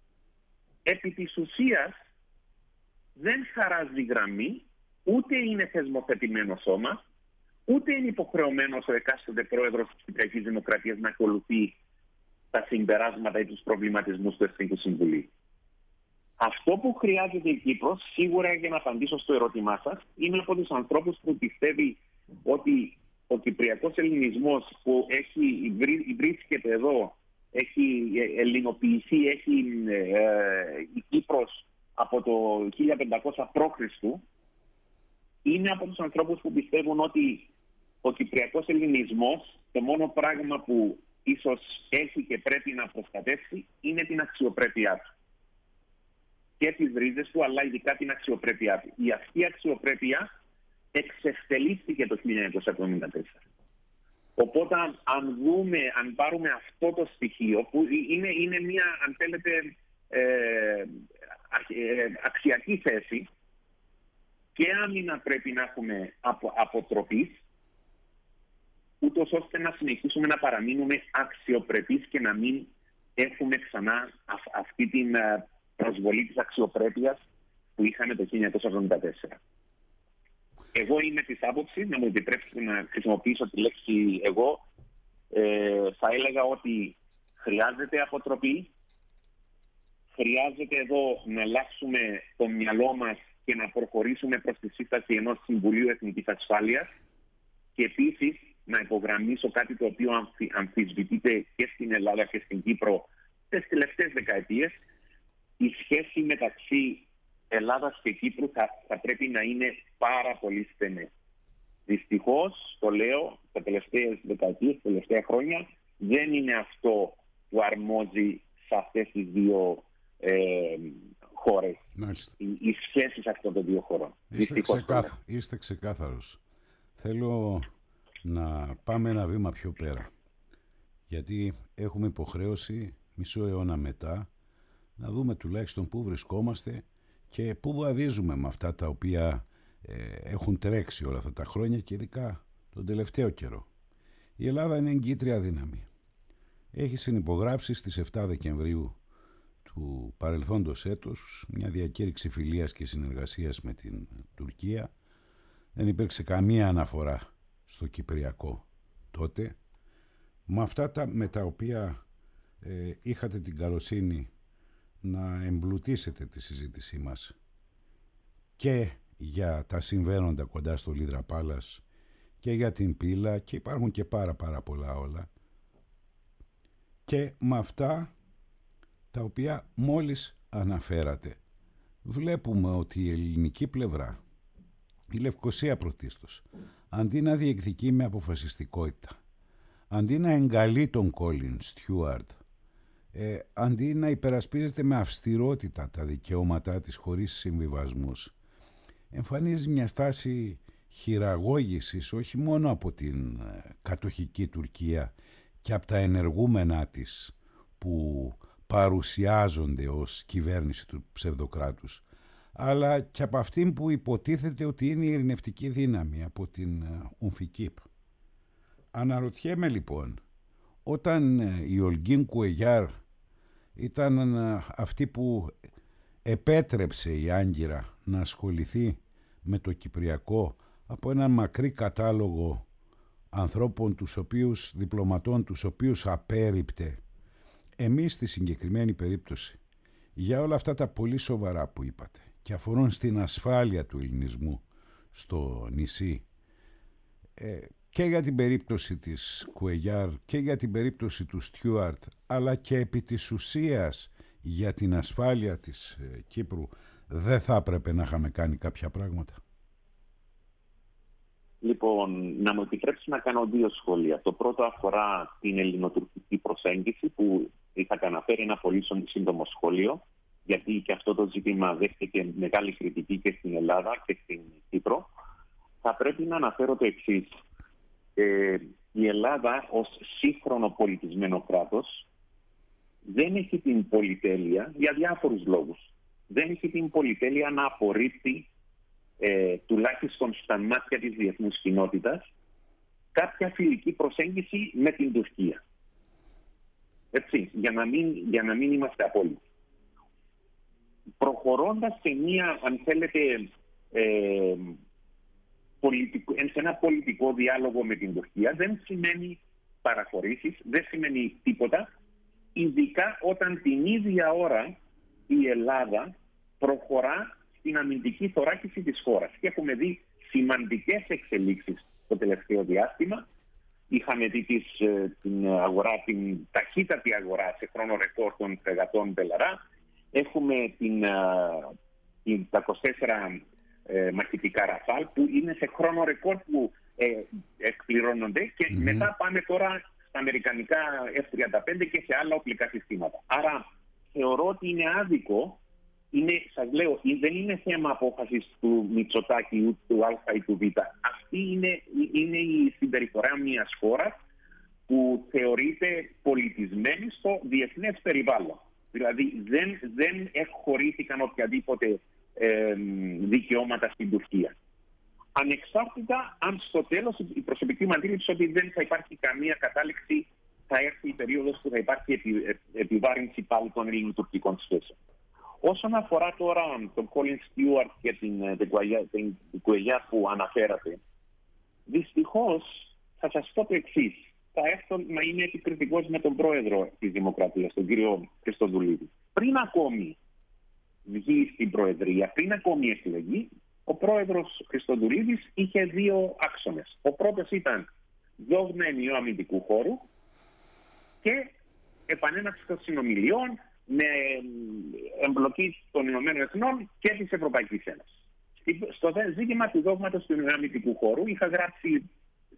επί της ουσίας δεν χαράζει γραμμή, ούτε είναι θεσμοθετημένο σώμα, ούτε είναι υποχρεωμένος ο εκάστοτε πρόεδρος της Κυπριακής Δημοκρατίας να ακολουθεί τα συμπεράσματα ή τους προβληματισμούς του Εθνικού Συμβουλίου. Αυτό που χρειάζεται η Κύπρος, σίγουρα για να απαντήσω στο ερώτημά σας, είναι από τους ανθρώπους που πιστεύει ότι ο κυπριακός ελληνισμός που έχει, βρίσκεται εδώ, έχει ελληνοποιηθεί, έχει ε, η Κύπρος από το χίλια πεντακόσια π.Χ., είναι από τους ανθρώπους που πιστεύουν ότι ο κυπριακός ελληνισμός, το μόνο πράγμα που ίσως έχει και πρέπει να προστατεύσει είναι την αξιοπρέπειά του. Και τις ρίζες του, αλλά ειδικά την αξιοπρέπειά του. Η αυτή αξιοπρέπεια εξευτελίστηκε το χίλια εννιακόσια εβδομήντα τέσσερα. Οπότε αν δούμε, αν πάρουμε αυτό το στοιχείο, που είναι, είναι μια, αν θέλετε, ε, ε, αξιακή θέση, και άμυνα πρέπει να έχουμε απο, αποτροπής, ούτως ώστε να συνεχίσουμε να παραμείνουμε αξιοπρεπείς και να μην έχουμε ξανά α, αυτή την α, προσβολή της αξιοπρέπειας που είχαμε το χίλια εννιακόσια εβδομήντα τέσσερα. Εγώ είμαι της άποψης, να μου επιτρέψετε να χρησιμοποιήσω τη λέξη εγώ, ε, θα έλεγα ότι χρειάζεται αποτροπή, χρειάζεται εδώ να αλλάξουμε το μυαλό μας και να προχωρήσουμε προς τη σύσταση ενός Συμβουλίου Εθνικής Ασφάλειας και επίσης να υπογραμμίσω κάτι το οποίο αμφι, αμφισβητείται και στην Ελλάδα και στην Κύπρο τις τελευταίες δεκαετίες. Η σχέση μεταξύ Ελλάδας και Κύπρου θα, θα πρέπει να είναι πάρα πολύ στενή. Δυστυχώς, το λέω, τα τελευταίες δεκαετίες, τα τελευταία χρόνια, δεν είναι αυτό που αρμόζει σε αυτές τις δύο ε, χώρες. Οι, οι σχέσεις αυτών των δύο χωρών. Είστε, ξεκάθα, είστε ξεκάθαρος. Θέλω να πάμε ένα βήμα πιο πέρα. Γιατί έχουμε υποχρέωση μισό αιώνα μετά να δούμε τουλάχιστον πού βρισκόμαστε και πού βαδίζουμε με αυτά τα οποία ε, έχουν τρέξει όλα αυτά τα χρόνια και ειδικά τον τελευταίο καιρό. Η Ελλάδα είναι εγκύτρια δύναμη. Έχει συνυπογράψει στις εφτά Δεκεμβρίου του παρελθόντος έτους, μια διακήρυξη φιλίας και συνεργασίας με την Τουρκία. Δεν υπήρξε καμία αναφορά στο Κυπριακό τότε. Με αυτά τα, με τα οποία ε, είχατε την καλοσύνη να εμπλουτίσετε τη συζήτησή μας και για τα συμβαίνοντα κοντά στο Λίδρα Πάλας και για την Πύλα, και υπάρχουν και πάρα πάρα πολλά όλα, και με αυτά τα οποία μόλις αναφέρατε βλέπουμε ότι η ελληνική πλευρά, η Λευκωσία πρωτίστως, αντί να διεκδικεί με αποφασιστικότητα, αντί να εγκαλεί τον Κόλιν Στιούαρτ, ε, αντί να υπερασπίζεται με αυστηρότητα τα δικαιώματά της χωρίς συμβιβασμούς, εμφανίζει μια στάση χειραγώγησης όχι μόνο από την κατοχική Τουρκία και από τα ενεργούμενά της που παρουσιάζονται ως κυβέρνηση του ψευδοκράτους, αλλά και από αυτήν που υποτίθεται ότι είναι η ειρηνευτική δύναμη, από την Ουμφικίπ. Αναρωτιέμαι λοιπόν, όταν η Ολγκίν Κουεγιάρ ήταν αυτή που επέτρεψε η Άγκυρα να ασχοληθεί με το Κυπριακό από ένα μακρύ κατάλογο ανθρώπων, τους οποίους, διπλωματών, τους οποίους απέρριπτε, εμείς στη συγκεκριμένη περίπτωση, για όλα αυτά τα πολύ σοβαρά που είπατε και αφορούν στην ασφάλεια του ελληνισμού στο νησί, ε, και για την περίπτωση της Κουεγιάρ και για την περίπτωση του Στιούαρτ, αλλά και επί της ουσίας για την ασφάλεια της ε, Κύπρου, δεν θα έπρεπε να είχαμε κάνει κάποια πράγματα? Λοιπόν, να μου επιτρέψει να κάνω δύο σχόλια. Το πρώτο αφορά την ελληνοτουρκική προσέγγιση, που είχατε αναφέρει, ένα πολύ σύντομο σχόλιο, γιατί και αυτό το ζήτημα δέχτηκε μεγάλη κριτική και στην Ελλάδα και στην Κύπρο. Θα πρέπει να αναφέρω το εξής. Ε, η Ελλάδα ως σύγχρονο πολιτισμένο κράτος δεν έχει την πολυτέλεια, για διάφορους λόγους, δεν έχει την πολυτέλεια να απορρίπτει ε, τουλάχιστον στα μάτια της διεθνούς κοινότητας κάποια φιλική προσέγγιση με την Τουρκία. Έτσι, για να μην, για να μην είμαστε απόλυτοι. Προχωρώντας σε μία, αν θέλετε, ε, πολιτικό, σε ένα πολιτικό διάλογο με την Τουρκία, δεν σημαίνει παραχωρήσεις, δεν σημαίνει τίποτα, ειδικά όταν την ίδια ώρα η Ελλάδα προχωρά στην αμυντική θωράκιση της χώρας. Και έχουμε δει σημαντικές εξελίξεις το τελευταίο διάστημα. Είχαμε δει της, την, αγορά, την ταχύτατη αγορά σε χρόνο ρεκόρ των φρεγατών Μπελαρά. Έχουμε την, την, τα είκοσι τέσσερα ε, μαχητικά Ραφάλ που είναι σε χρόνο ρεκόρ που ε, εκπληρώνονται και mm-hmm. μετά πάμε τώρα στα αμερικανικά εφ τριάντα πέντε και σε άλλα οπλικά συστήματα. Άρα θεωρώ ότι είναι άδικο, είναι, σας λέω, δεν είναι θέμα απόφασης του Μητσοτάκη ή του Α ή του Β. Αυτή είναι, είναι η συμπεριφορά μιας χώρας που θεωρείται πολιτισμένη στο διεθνές περιβάλλον. Δηλαδή δεν, δεν εκχωρήθηκαν οποιαδήποτε ε, δικαιώματα στην Τουρκία. Ανεξάρτητα αν στο τέλος η προσωπική μου αντίληψη ότι δεν θα υπάρχει καμία κατάληξη, θα έρθει η περίοδος που θα υπάρχει επι, επιβάρυνση πάλι των ελληνοτουρκικών σχέσεων. Όσον αφορά τώρα τον Κόλιν Στιούαρτ και την, την Κουεγιάρ που αναφέρατε, δυστυχώς θα σας πω το εξής. Θα έρθω να είμαι επικριτικός με τον πρόεδρο της Δημοκρατίας, τον κύριο Χριστοδουλίδη. Πριν ακόμη βγει στην Προεδρία, πριν ακόμη εκλεγεί, ο πρόεδρος Χριστοδουλίδης είχε δύο άξονες. Ο πρώτος ήταν δόγμα ενιαίου αμυντικού χώρου και επανέναξη των συνομιλιών με εμπλοκή των Ηνωμένων Εθνών και της Ευρωπαϊκής Ένωσης. Στο ζήτημα του δόγματος του ενιαίου αμυντικού χώρου είχα γράψει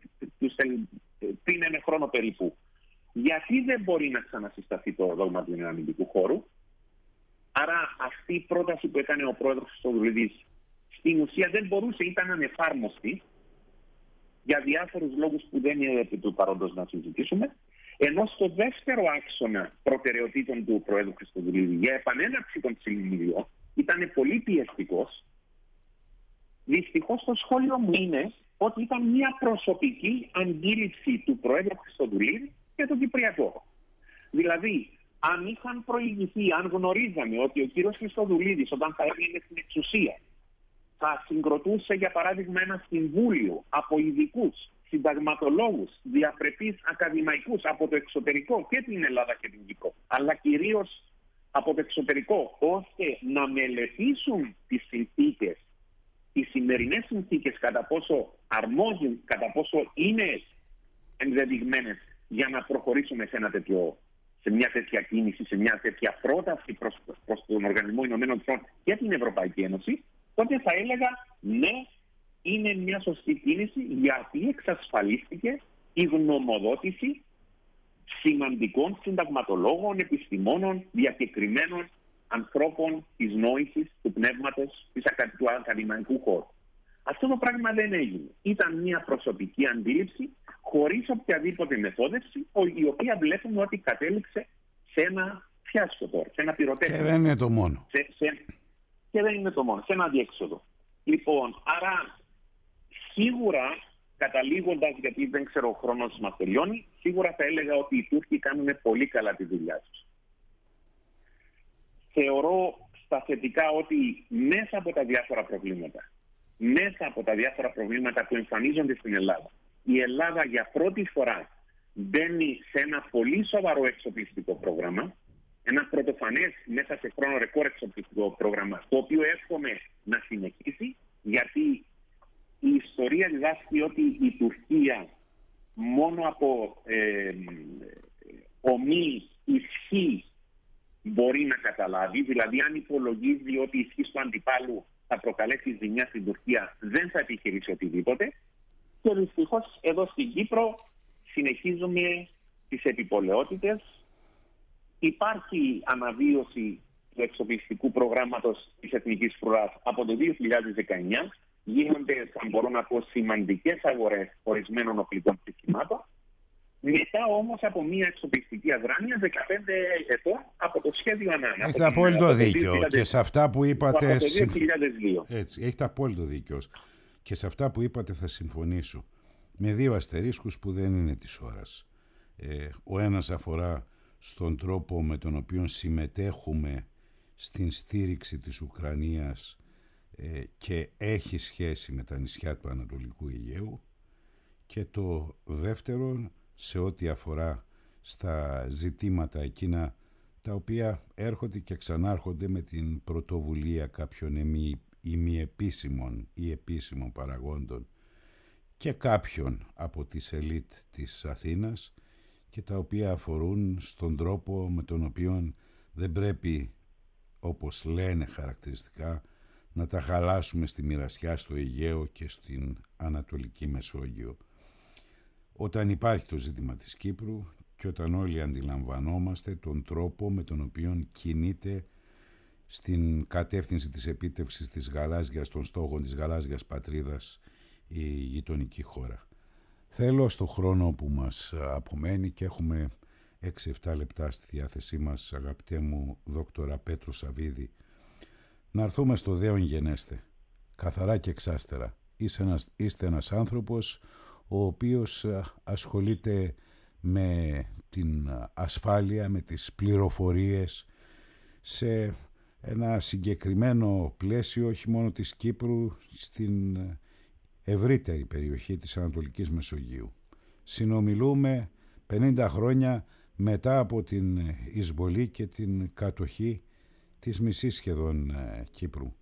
πριν ένα χρόνο περίπου γιατί δεν μπορεί να ξανασυσταθεί το δόγμα του ενιαίου αμυντικού χώρου. Άρα αυτή η πρόταση που έκανε ο πρόεδρος Χριστοδουλίδης στην ουσία δεν μπορούσε, ήταν ανεφάρμοστη για διάφορους λόγους που δεν είναι επί του παρόντος να συζητήσουμε. Ενώ στο δεύτερο άξονα προτεραιοτήτων του Προέδρου Χριστοδουλίδη για επανέναρξη των συνομιλιών ήταν πολύ πιεστικός. Δυστυχώς το σχόλιο μου είναι ότι ήταν μια προσωπική αντίληψη του Προέδρου Χριστοδουλίδη για τον Κυπριακό. Δηλαδή, αν είχαν προηγηθεί, αν γνωρίζαμε ότι ο κύριος Χριστοδουλίδης όταν θα έβγαινε στην εξουσία θα συγκροτούσε για παράδειγμα ένα συμβούλιο από ειδικούς, συνταγματολόγους, διαπρεπείς ακαδημαϊκούς από το εξωτερικό και την Ελλάδα και την Κύπρο, αλλά κυρίως από το εξωτερικό, ώστε να μελετήσουν τις συνθήκες, τις σημερινές συνθήκες, κατά πόσο αρμόζουν, κατά πόσο είναι ενδεδειγμένες για να προχωρήσουμε σε, ένα τέτοιο, σε μια τέτοια κίνηση, σε μια τέτοια πρόταση προς, προς τον Οργανισμό Ηνωμένων Εθνών και την Ευρωπαϊκή Ένωση, τότε θα έλεγα ναι, είναι μια σωστή κίνηση, γιατί εξασφαλίστηκε η γνωμοδότηση σημαντικών συνταγματολόγων, επιστημόνων, διακεκριμένων ανθρώπων της νόησης, του πνεύματος, της του ακαδημαϊκού χώρου. Αυτό το πράγμα δεν έγινε. Ήταν μια προσωπική αντίληψη, χωρίς οποιαδήποτε μεθόδευση, η οποία βλέπουμε ότι κατέληξε σε ένα φιάσκο τώρα, σε ένα πυροτέχνημα. Και δεν είναι το μόνο. Σε, σε, και δεν είναι το μόνο, σε ένα διέξοδο. Λοιπόν, άρα σίγουρα, καταλήγοντας, γιατί δεν ξέρω ο χρόνος μας τελειώνει, σίγουρα θα έλεγα ότι οι Τούρκοι κάνουν πολύ καλά τη δουλειά τους. Θεωρώ στα θετικά ότι μέσα από τα διάφορα προβλήματα, μέσα από τα διάφορα προβλήματα που εμφανίζονται στην Ελλάδα, η Ελλάδα για πρώτη φορά μπαίνει σε ένα πολύ σοβαρό εξοπλιστικό πρόγραμμα, ένα πρωτοφανές μέσα σε χρόνο ρεκόρ εξοπλιστικό πρόγραμμα, το οποίο εύχομαι να συνεχίσει, γιατί η ιστορία διδάσκει ότι η Τουρκία μόνο από ε, ομή ισχύ μπορεί να καταλάβει, δηλαδή αν υπολογίζει ότι η ισχύ του αντιπάλου θα προκαλέσει ζημιά στην Τουρκία, δεν θα επιχειρήσει οτιδήποτε. Και δυστυχώς εδώ στην Κύπρο συνεχίζουμε τις επιπολαιότητες. Υπάρχει αναβίωση του εξοπλιστικού προγράμματος της Εθνικής Φρουράς από το δύο χιλιάδες δεκαεννιά. Γίνονται, θα μπορώ να πω, σημαντικές αγορές ορισμένων οπλικών συστημάτων. Μετά όμως από μια εξοπλιστική αδράνεια δεκαπέντε ετών από το σχέδιο Ανάνα. Έχετε απόλυτο δίκιο. Και σε αυτά που είπατε. Από το δύο χιλιάδες δύο. Έτσι, έχετε απόλυτο δίκιο. Και σε αυτά που είπατε θα συμφωνήσω. Με δύο αστερίσκους που δεν είναι της ώρας. Ε, ο ένας αφορά στον τρόπο με τον οποίο συμμετέχουμε στην στήριξη της Ουκρανίας ε, και έχει σχέση με τα νησιά του Ανατολικού Αιγαίου, και το δεύτερο σε ό,τι αφορά στα ζητήματα εκείνα τα οποία έρχονται και ξανάρχονται με την πρωτοβουλία κάποιων ημιεπίσημων ή επίσημων παραγόντων και κάποιων από τις ελίτ της Αθήνας, και τα οποία αφορούν στον τρόπο με τον οποίο δεν πρέπει, όπως λένε χαρακτηριστικά, να τα χαλάσουμε στη μοιρασιά στο Αιγαίο και στην Ανατολική Μεσόγειο. Όταν υπάρχει το ζήτημα της Κύπρου και όταν όλοι αντιλαμβανόμαστε τον τρόπο με τον οποίο κινείται στην κατεύθυνση της επίτευξης της γαλάζιας, των στόχων της γαλάζιας πατρίδας η γειτονική χώρα. Θέλω στο χρόνο που μας απομένει, και έχουμε έξι εφτά λεπτά στη διάθεσή μας, αγαπητέ μου δόκτορα Πέτρο Σαββίδη, να έρθουμε στο δέον γενέστε, καθαρά και εξάστερα. Είστε ένας, είστε ένας άνθρωπος ο οποίος ασχολείται με την ασφάλεια, με τις πληροφορίες σε ένα συγκεκριμένο πλαίσιο, όχι μόνο της Κύπρου, στην ευρύτερη περιοχή της Ανατολικής Μεσογείου. Συνομιλούμε πενήντα χρόνια μετά από την εισβολή και την κατοχή της μισής σχεδόν Κύπρου.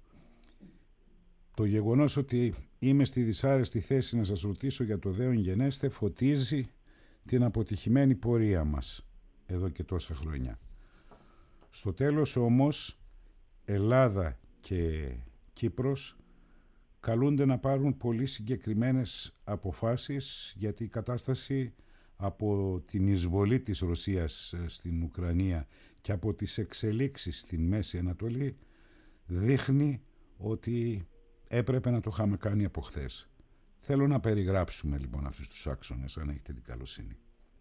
Το γεγονός ότι είμαι στη δυσάρεστη θέση να σας ρωτήσω για το δέον γενέστε φωτίζει την αποτυχημένη πορεία μας εδώ και τόσα χρόνια. Στο τέλος όμως, Ελλάδα και Κύπρος καλούνται να πάρουν πολύ συγκεκριμένες αποφάσεις, γιατί η κατάσταση από την εισβολή της Ρωσίας στην Ουκρανία και από τις εξελίξεις στην Μέση Ανατολή δείχνει ότι έπρεπε να το είχαμε κάνει από χθες. Θέλω να περιγράψουμε λοιπόν αυτούς τους άξονες, αν έχετε την καλοσύνη.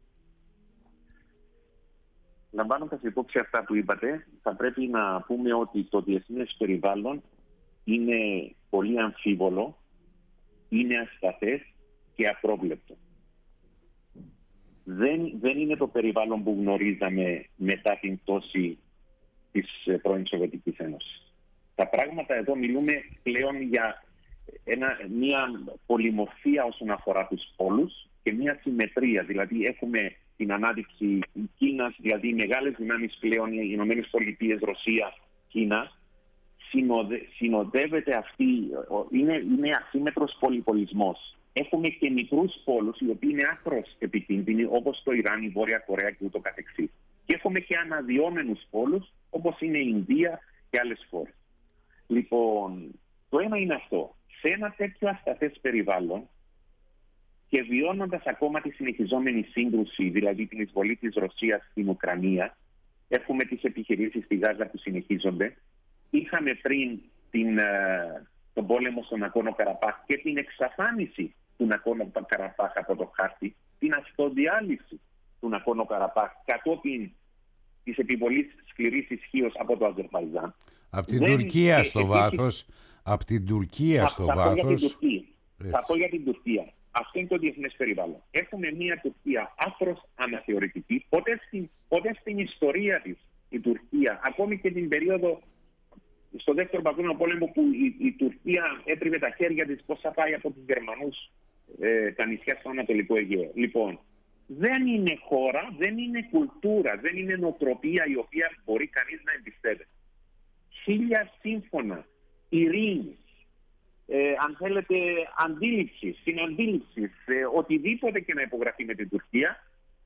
Λαμβάνοντας υπόψη αυτά που είπατε, θα πρέπει να πούμε ότι το διεθνές περιβάλλον είναι πολύ αμφίβολο, είναι ασταθές και απρόβλεπτο. δεν, δεν είναι το περιβάλλον που γνωρίζαμε μετά την πτώση της πρώην Σοβιετικής Ένωσης. Τα πράγματα εδώ μιλούμε πλέον για ένα, μια πολυμορφία όσον αφορά τους πόλους και μια συμμετρία. Δηλαδή έχουμε την ανάδειξη Κίνας, δηλαδή οι μεγάλες δυνάμεις πλέον, οι Ηνωμένες Πολιτείες, Ρωσία, Κίνα, συνοδε, συνοδεύεται αυτή, είναι, είναι ασύμμετρος πολυπολισμός. Έχουμε και μικρούς πόλους, οι οποίοι είναι άκρως επικίνδυνοι, όπως το Ιράν, η Βόρεια Κορέα και ούτω καθεξής. Και έχουμε και αναδυόμενους πόλους, όπως είναι η Ινδία και άλλες χώρες. Λοιπόν, το ένα είναι αυτό. Σε ένα τέτοιο ασταθές περιβάλλον και βιώνοντας ακόμα τη συνεχιζόμενη σύγκρουση, δηλαδή την εισβολή της Ρωσίας στην Ουκρανία, έχουμε τις επιχειρήσεις στη Γάζα που συνεχίζονται. Είχαμε πριν την, τον πόλεμο στον Ναγκόρνο Καραμπάχ και την εξαφάνιση του Ναγκόρνο Καραμπάχ από το χάρτη, την αυτοδιάλυση του Ναγκόρνο Καραμπάχ κατόπιν της επιβολής σκληρής ισχύως από το Αζερβαϊτζάν. Από την Δεν, Τουρκία στο επίσης, βάθος. Από την Τουρκία στο θα, βάθος. Θα πω, θα πω για την Τουρκία. Αυτό είναι το διεθνές περιβάλλον. Έχουμε μια Τουρκία άκρως αναθεωρητική. Ποτέ στην, ποτέ στην ιστορία της η Τουρκία, ακόμη και την περίοδο στο δεύτερο παγκόσμιο πόλεμο που η, η Τουρκία έτριβε τα χέρια της πώς θα πάει από τους Γερμανούς ε, τα νησιά στο Ανατολικό Αιγαίο. Λοιπόν, δεν είναι χώρα, δεν είναι κουλτούρα, δεν είναι νοοτροπία η οποία μπορεί κανείς να εμπιστεύεται. Χίλια σύμφωνα ειρήνης, ε, αν θέλετε αντίληψης, συναντήληψης, ε, οτιδήποτε και να υπογραφεί με την Τουρκία,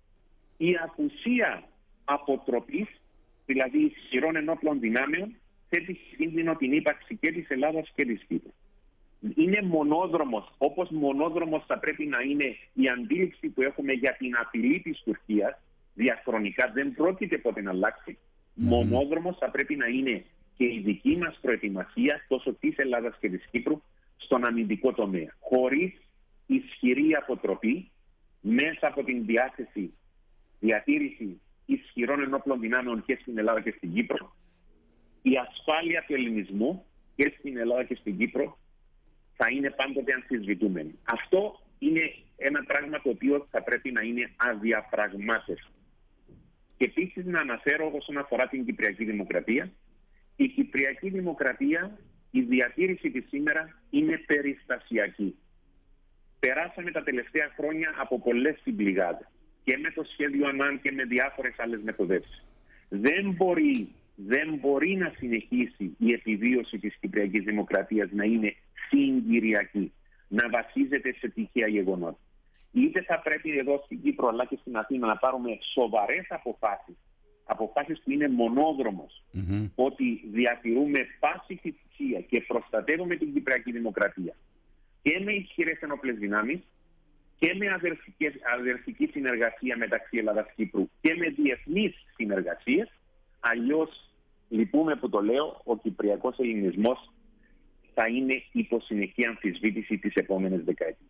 η απουσία αποτροπής, δηλαδή ισχυρών ενόπλων δυνάμεων, θέτει κίνδυνο την ύπαρξη και της Ελλάδας και της Κύπρου. Είναι μονόδρομος, όπως μονόδρομος θα πρέπει να είναι η αντίληψη που έχουμε για την απειλή της Τουρκίας, διαχρονικά δεν πρόκειται ποτέ να αλλάξει. Mm. Μονόδρομος θα πρέπει να είναι και η δική μας προετοιμασία τόσο της Ελλάδας και της Κύπρου στον αμυντικό τομέα. Χωρίς ισχυρή αποτροπή, μέσα από την διάθεση, διατήρηση ισχυρών ενόπλων δυνάμεων και στην Ελλάδα και στην Κύπρο, η ασφάλεια του ελληνισμού και στην Ελλάδα και στην Κύπρο θα είναι πάντοτε αμφισβητούμενη. Αυτό είναι ένα πράγμα το οποίο θα πρέπει να είναι αδιαπραγμάτευτο. Και επίσης να αναφέρω όσον αφορά την Κυπριακή Δημοκρατία, η Κυπριακή Δημοκρατία, η διατήρηση της σήμερα είναι περιστασιακή. Περάσαμε τα τελευταία χρόνια από πολλές συμπληγάδες και με το σχέδιο ΑΝΑΝ και με διάφορες άλλες μεθοδεύσεις. Δεν μπορεί, δεν μπορεί να συνεχίσει η επιβίωση της Κυπριακής Δημοκρατίας να είναι συγκυριακή, να βασίζεται σε τυχαία γεγονότα. Είτε θα πρέπει εδώ στην Κύπρο αλλά και στην Αθήνα να πάρουμε σοβαρές αποφάσεις, αποφάσεις που είναι μονόδρομος, mm-hmm. ότι διατηρούμε πάση θυσία και προστατεύουμε την Κυπριακή Δημοκρατία και με ισχυρές ενόπλες δυνάμεις και με αδερφική συνεργασία μεταξύ Ελλάδας και Κύπρου και με διεθνείς συνεργασίες. Αλλιώς, λυπούμε που το λέω, ο κυπριακός ελληνισμός θα είναι υπό συνεχή αμφισβήτηση τις επόμενες δεκαετίες.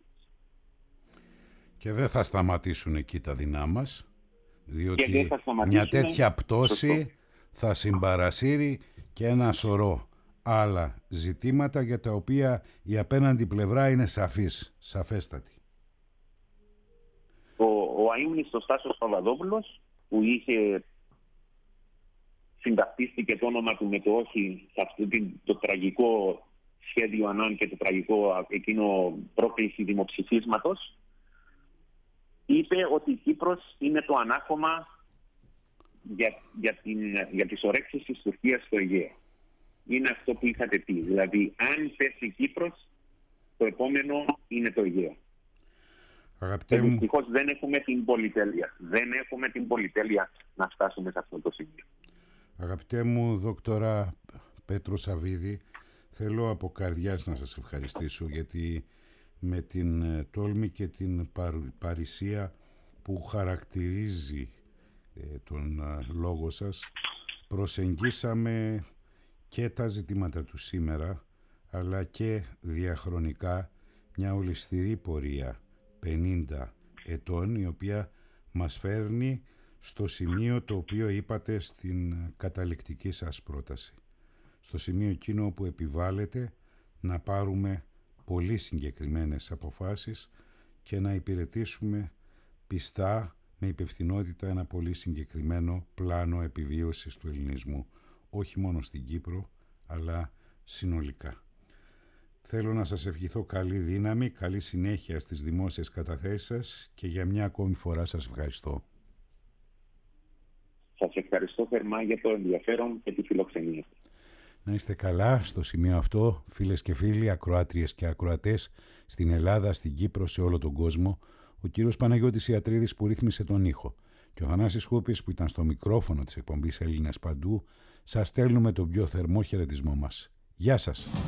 Και δεν θα σταματήσουν εκεί τα δεινά μας, διότι μια τέτοια πτώση Σωστό. θα συμπαρασύρει και ένα σωρό άλλα ζητήματα για τα οποία η απέναντι πλευρά είναι σαφής, σαφέστατη. Ο, ο αείμνηστος Τάσος Παπαδόπουλος, που είχε συνταυτίστηκε το όνομα του με το όχι σε αυτό το τραγικό σχέδιο ΑΝΑΝ και το τραγικό εκείνο πρόκληση δημοψηφίσματος, είπε ότι η Κύπρος είναι το ανάχωμα για, για, την, για τις ορέξεις της Τουρκίας στο Αιγαίο. Είναι αυτό που είχατε πει. Δηλαδή, αν πέσει η Κύπρος, το επόμενο είναι το Αιγαίο. Αγαπητέ μου... Δυστυχώς δεν έχουμε την πολυτέλεια. Δεν έχουμε την πολυτέλεια να φτάσουμε σε αυτό το σημείο. Αγαπητέ μου δόκτορα Πέτρο Σαββίδη, θέλω από καρδιάς να σας ευχαριστήσω, γιατί με την τόλμη και την παρησία που χαρακτηρίζει ε, τον ε, λόγο σας, προσεγγίσαμε και τα ζητήματα του σήμερα, αλλά και διαχρονικά μια ολισθηρή πορεία πενήντα ετών, η οποία μας φέρνει στο σημείο το οποίο είπατε στην καταληκτική σας πρόταση. Στο σημείο εκείνο που επιβάλλεται να πάρουμε πολύ συγκεκριμένες αποφάσεις και να υπηρετήσουμε πιστά με υπευθυνότητα ένα πολύ συγκεκριμένο πλάνο επιβίωσης του ελληνισμού, όχι μόνο στην Κύπρο, αλλά συνολικά. Θέλω να σας ευχηθώ καλή δύναμη, καλή συνέχεια στις δημόσιες καταθέσεις σας και για μια ακόμη φορά σας ευχαριστώ. Σας ευχαριστώ θερμά για το ενδιαφέρον και τη φιλοξενία. Να είστε καλά στο σημείο αυτό, φίλες και φίλοι, ακροάτριες και ακροατές, στην Ελλάδα, στην Κύπρο, σε όλο τον κόσμο, ο κύριος Παναγιώτης Ιατρίδης που ρύθμισε τον ήχο και ο Θανάσης Χούπης που ήταν στο μικρόφωνο της εκπομπής Έλληνες Παντού, σας στέλνουμε τον πιο θερμό χαιρετισμό μας. Γεια σας!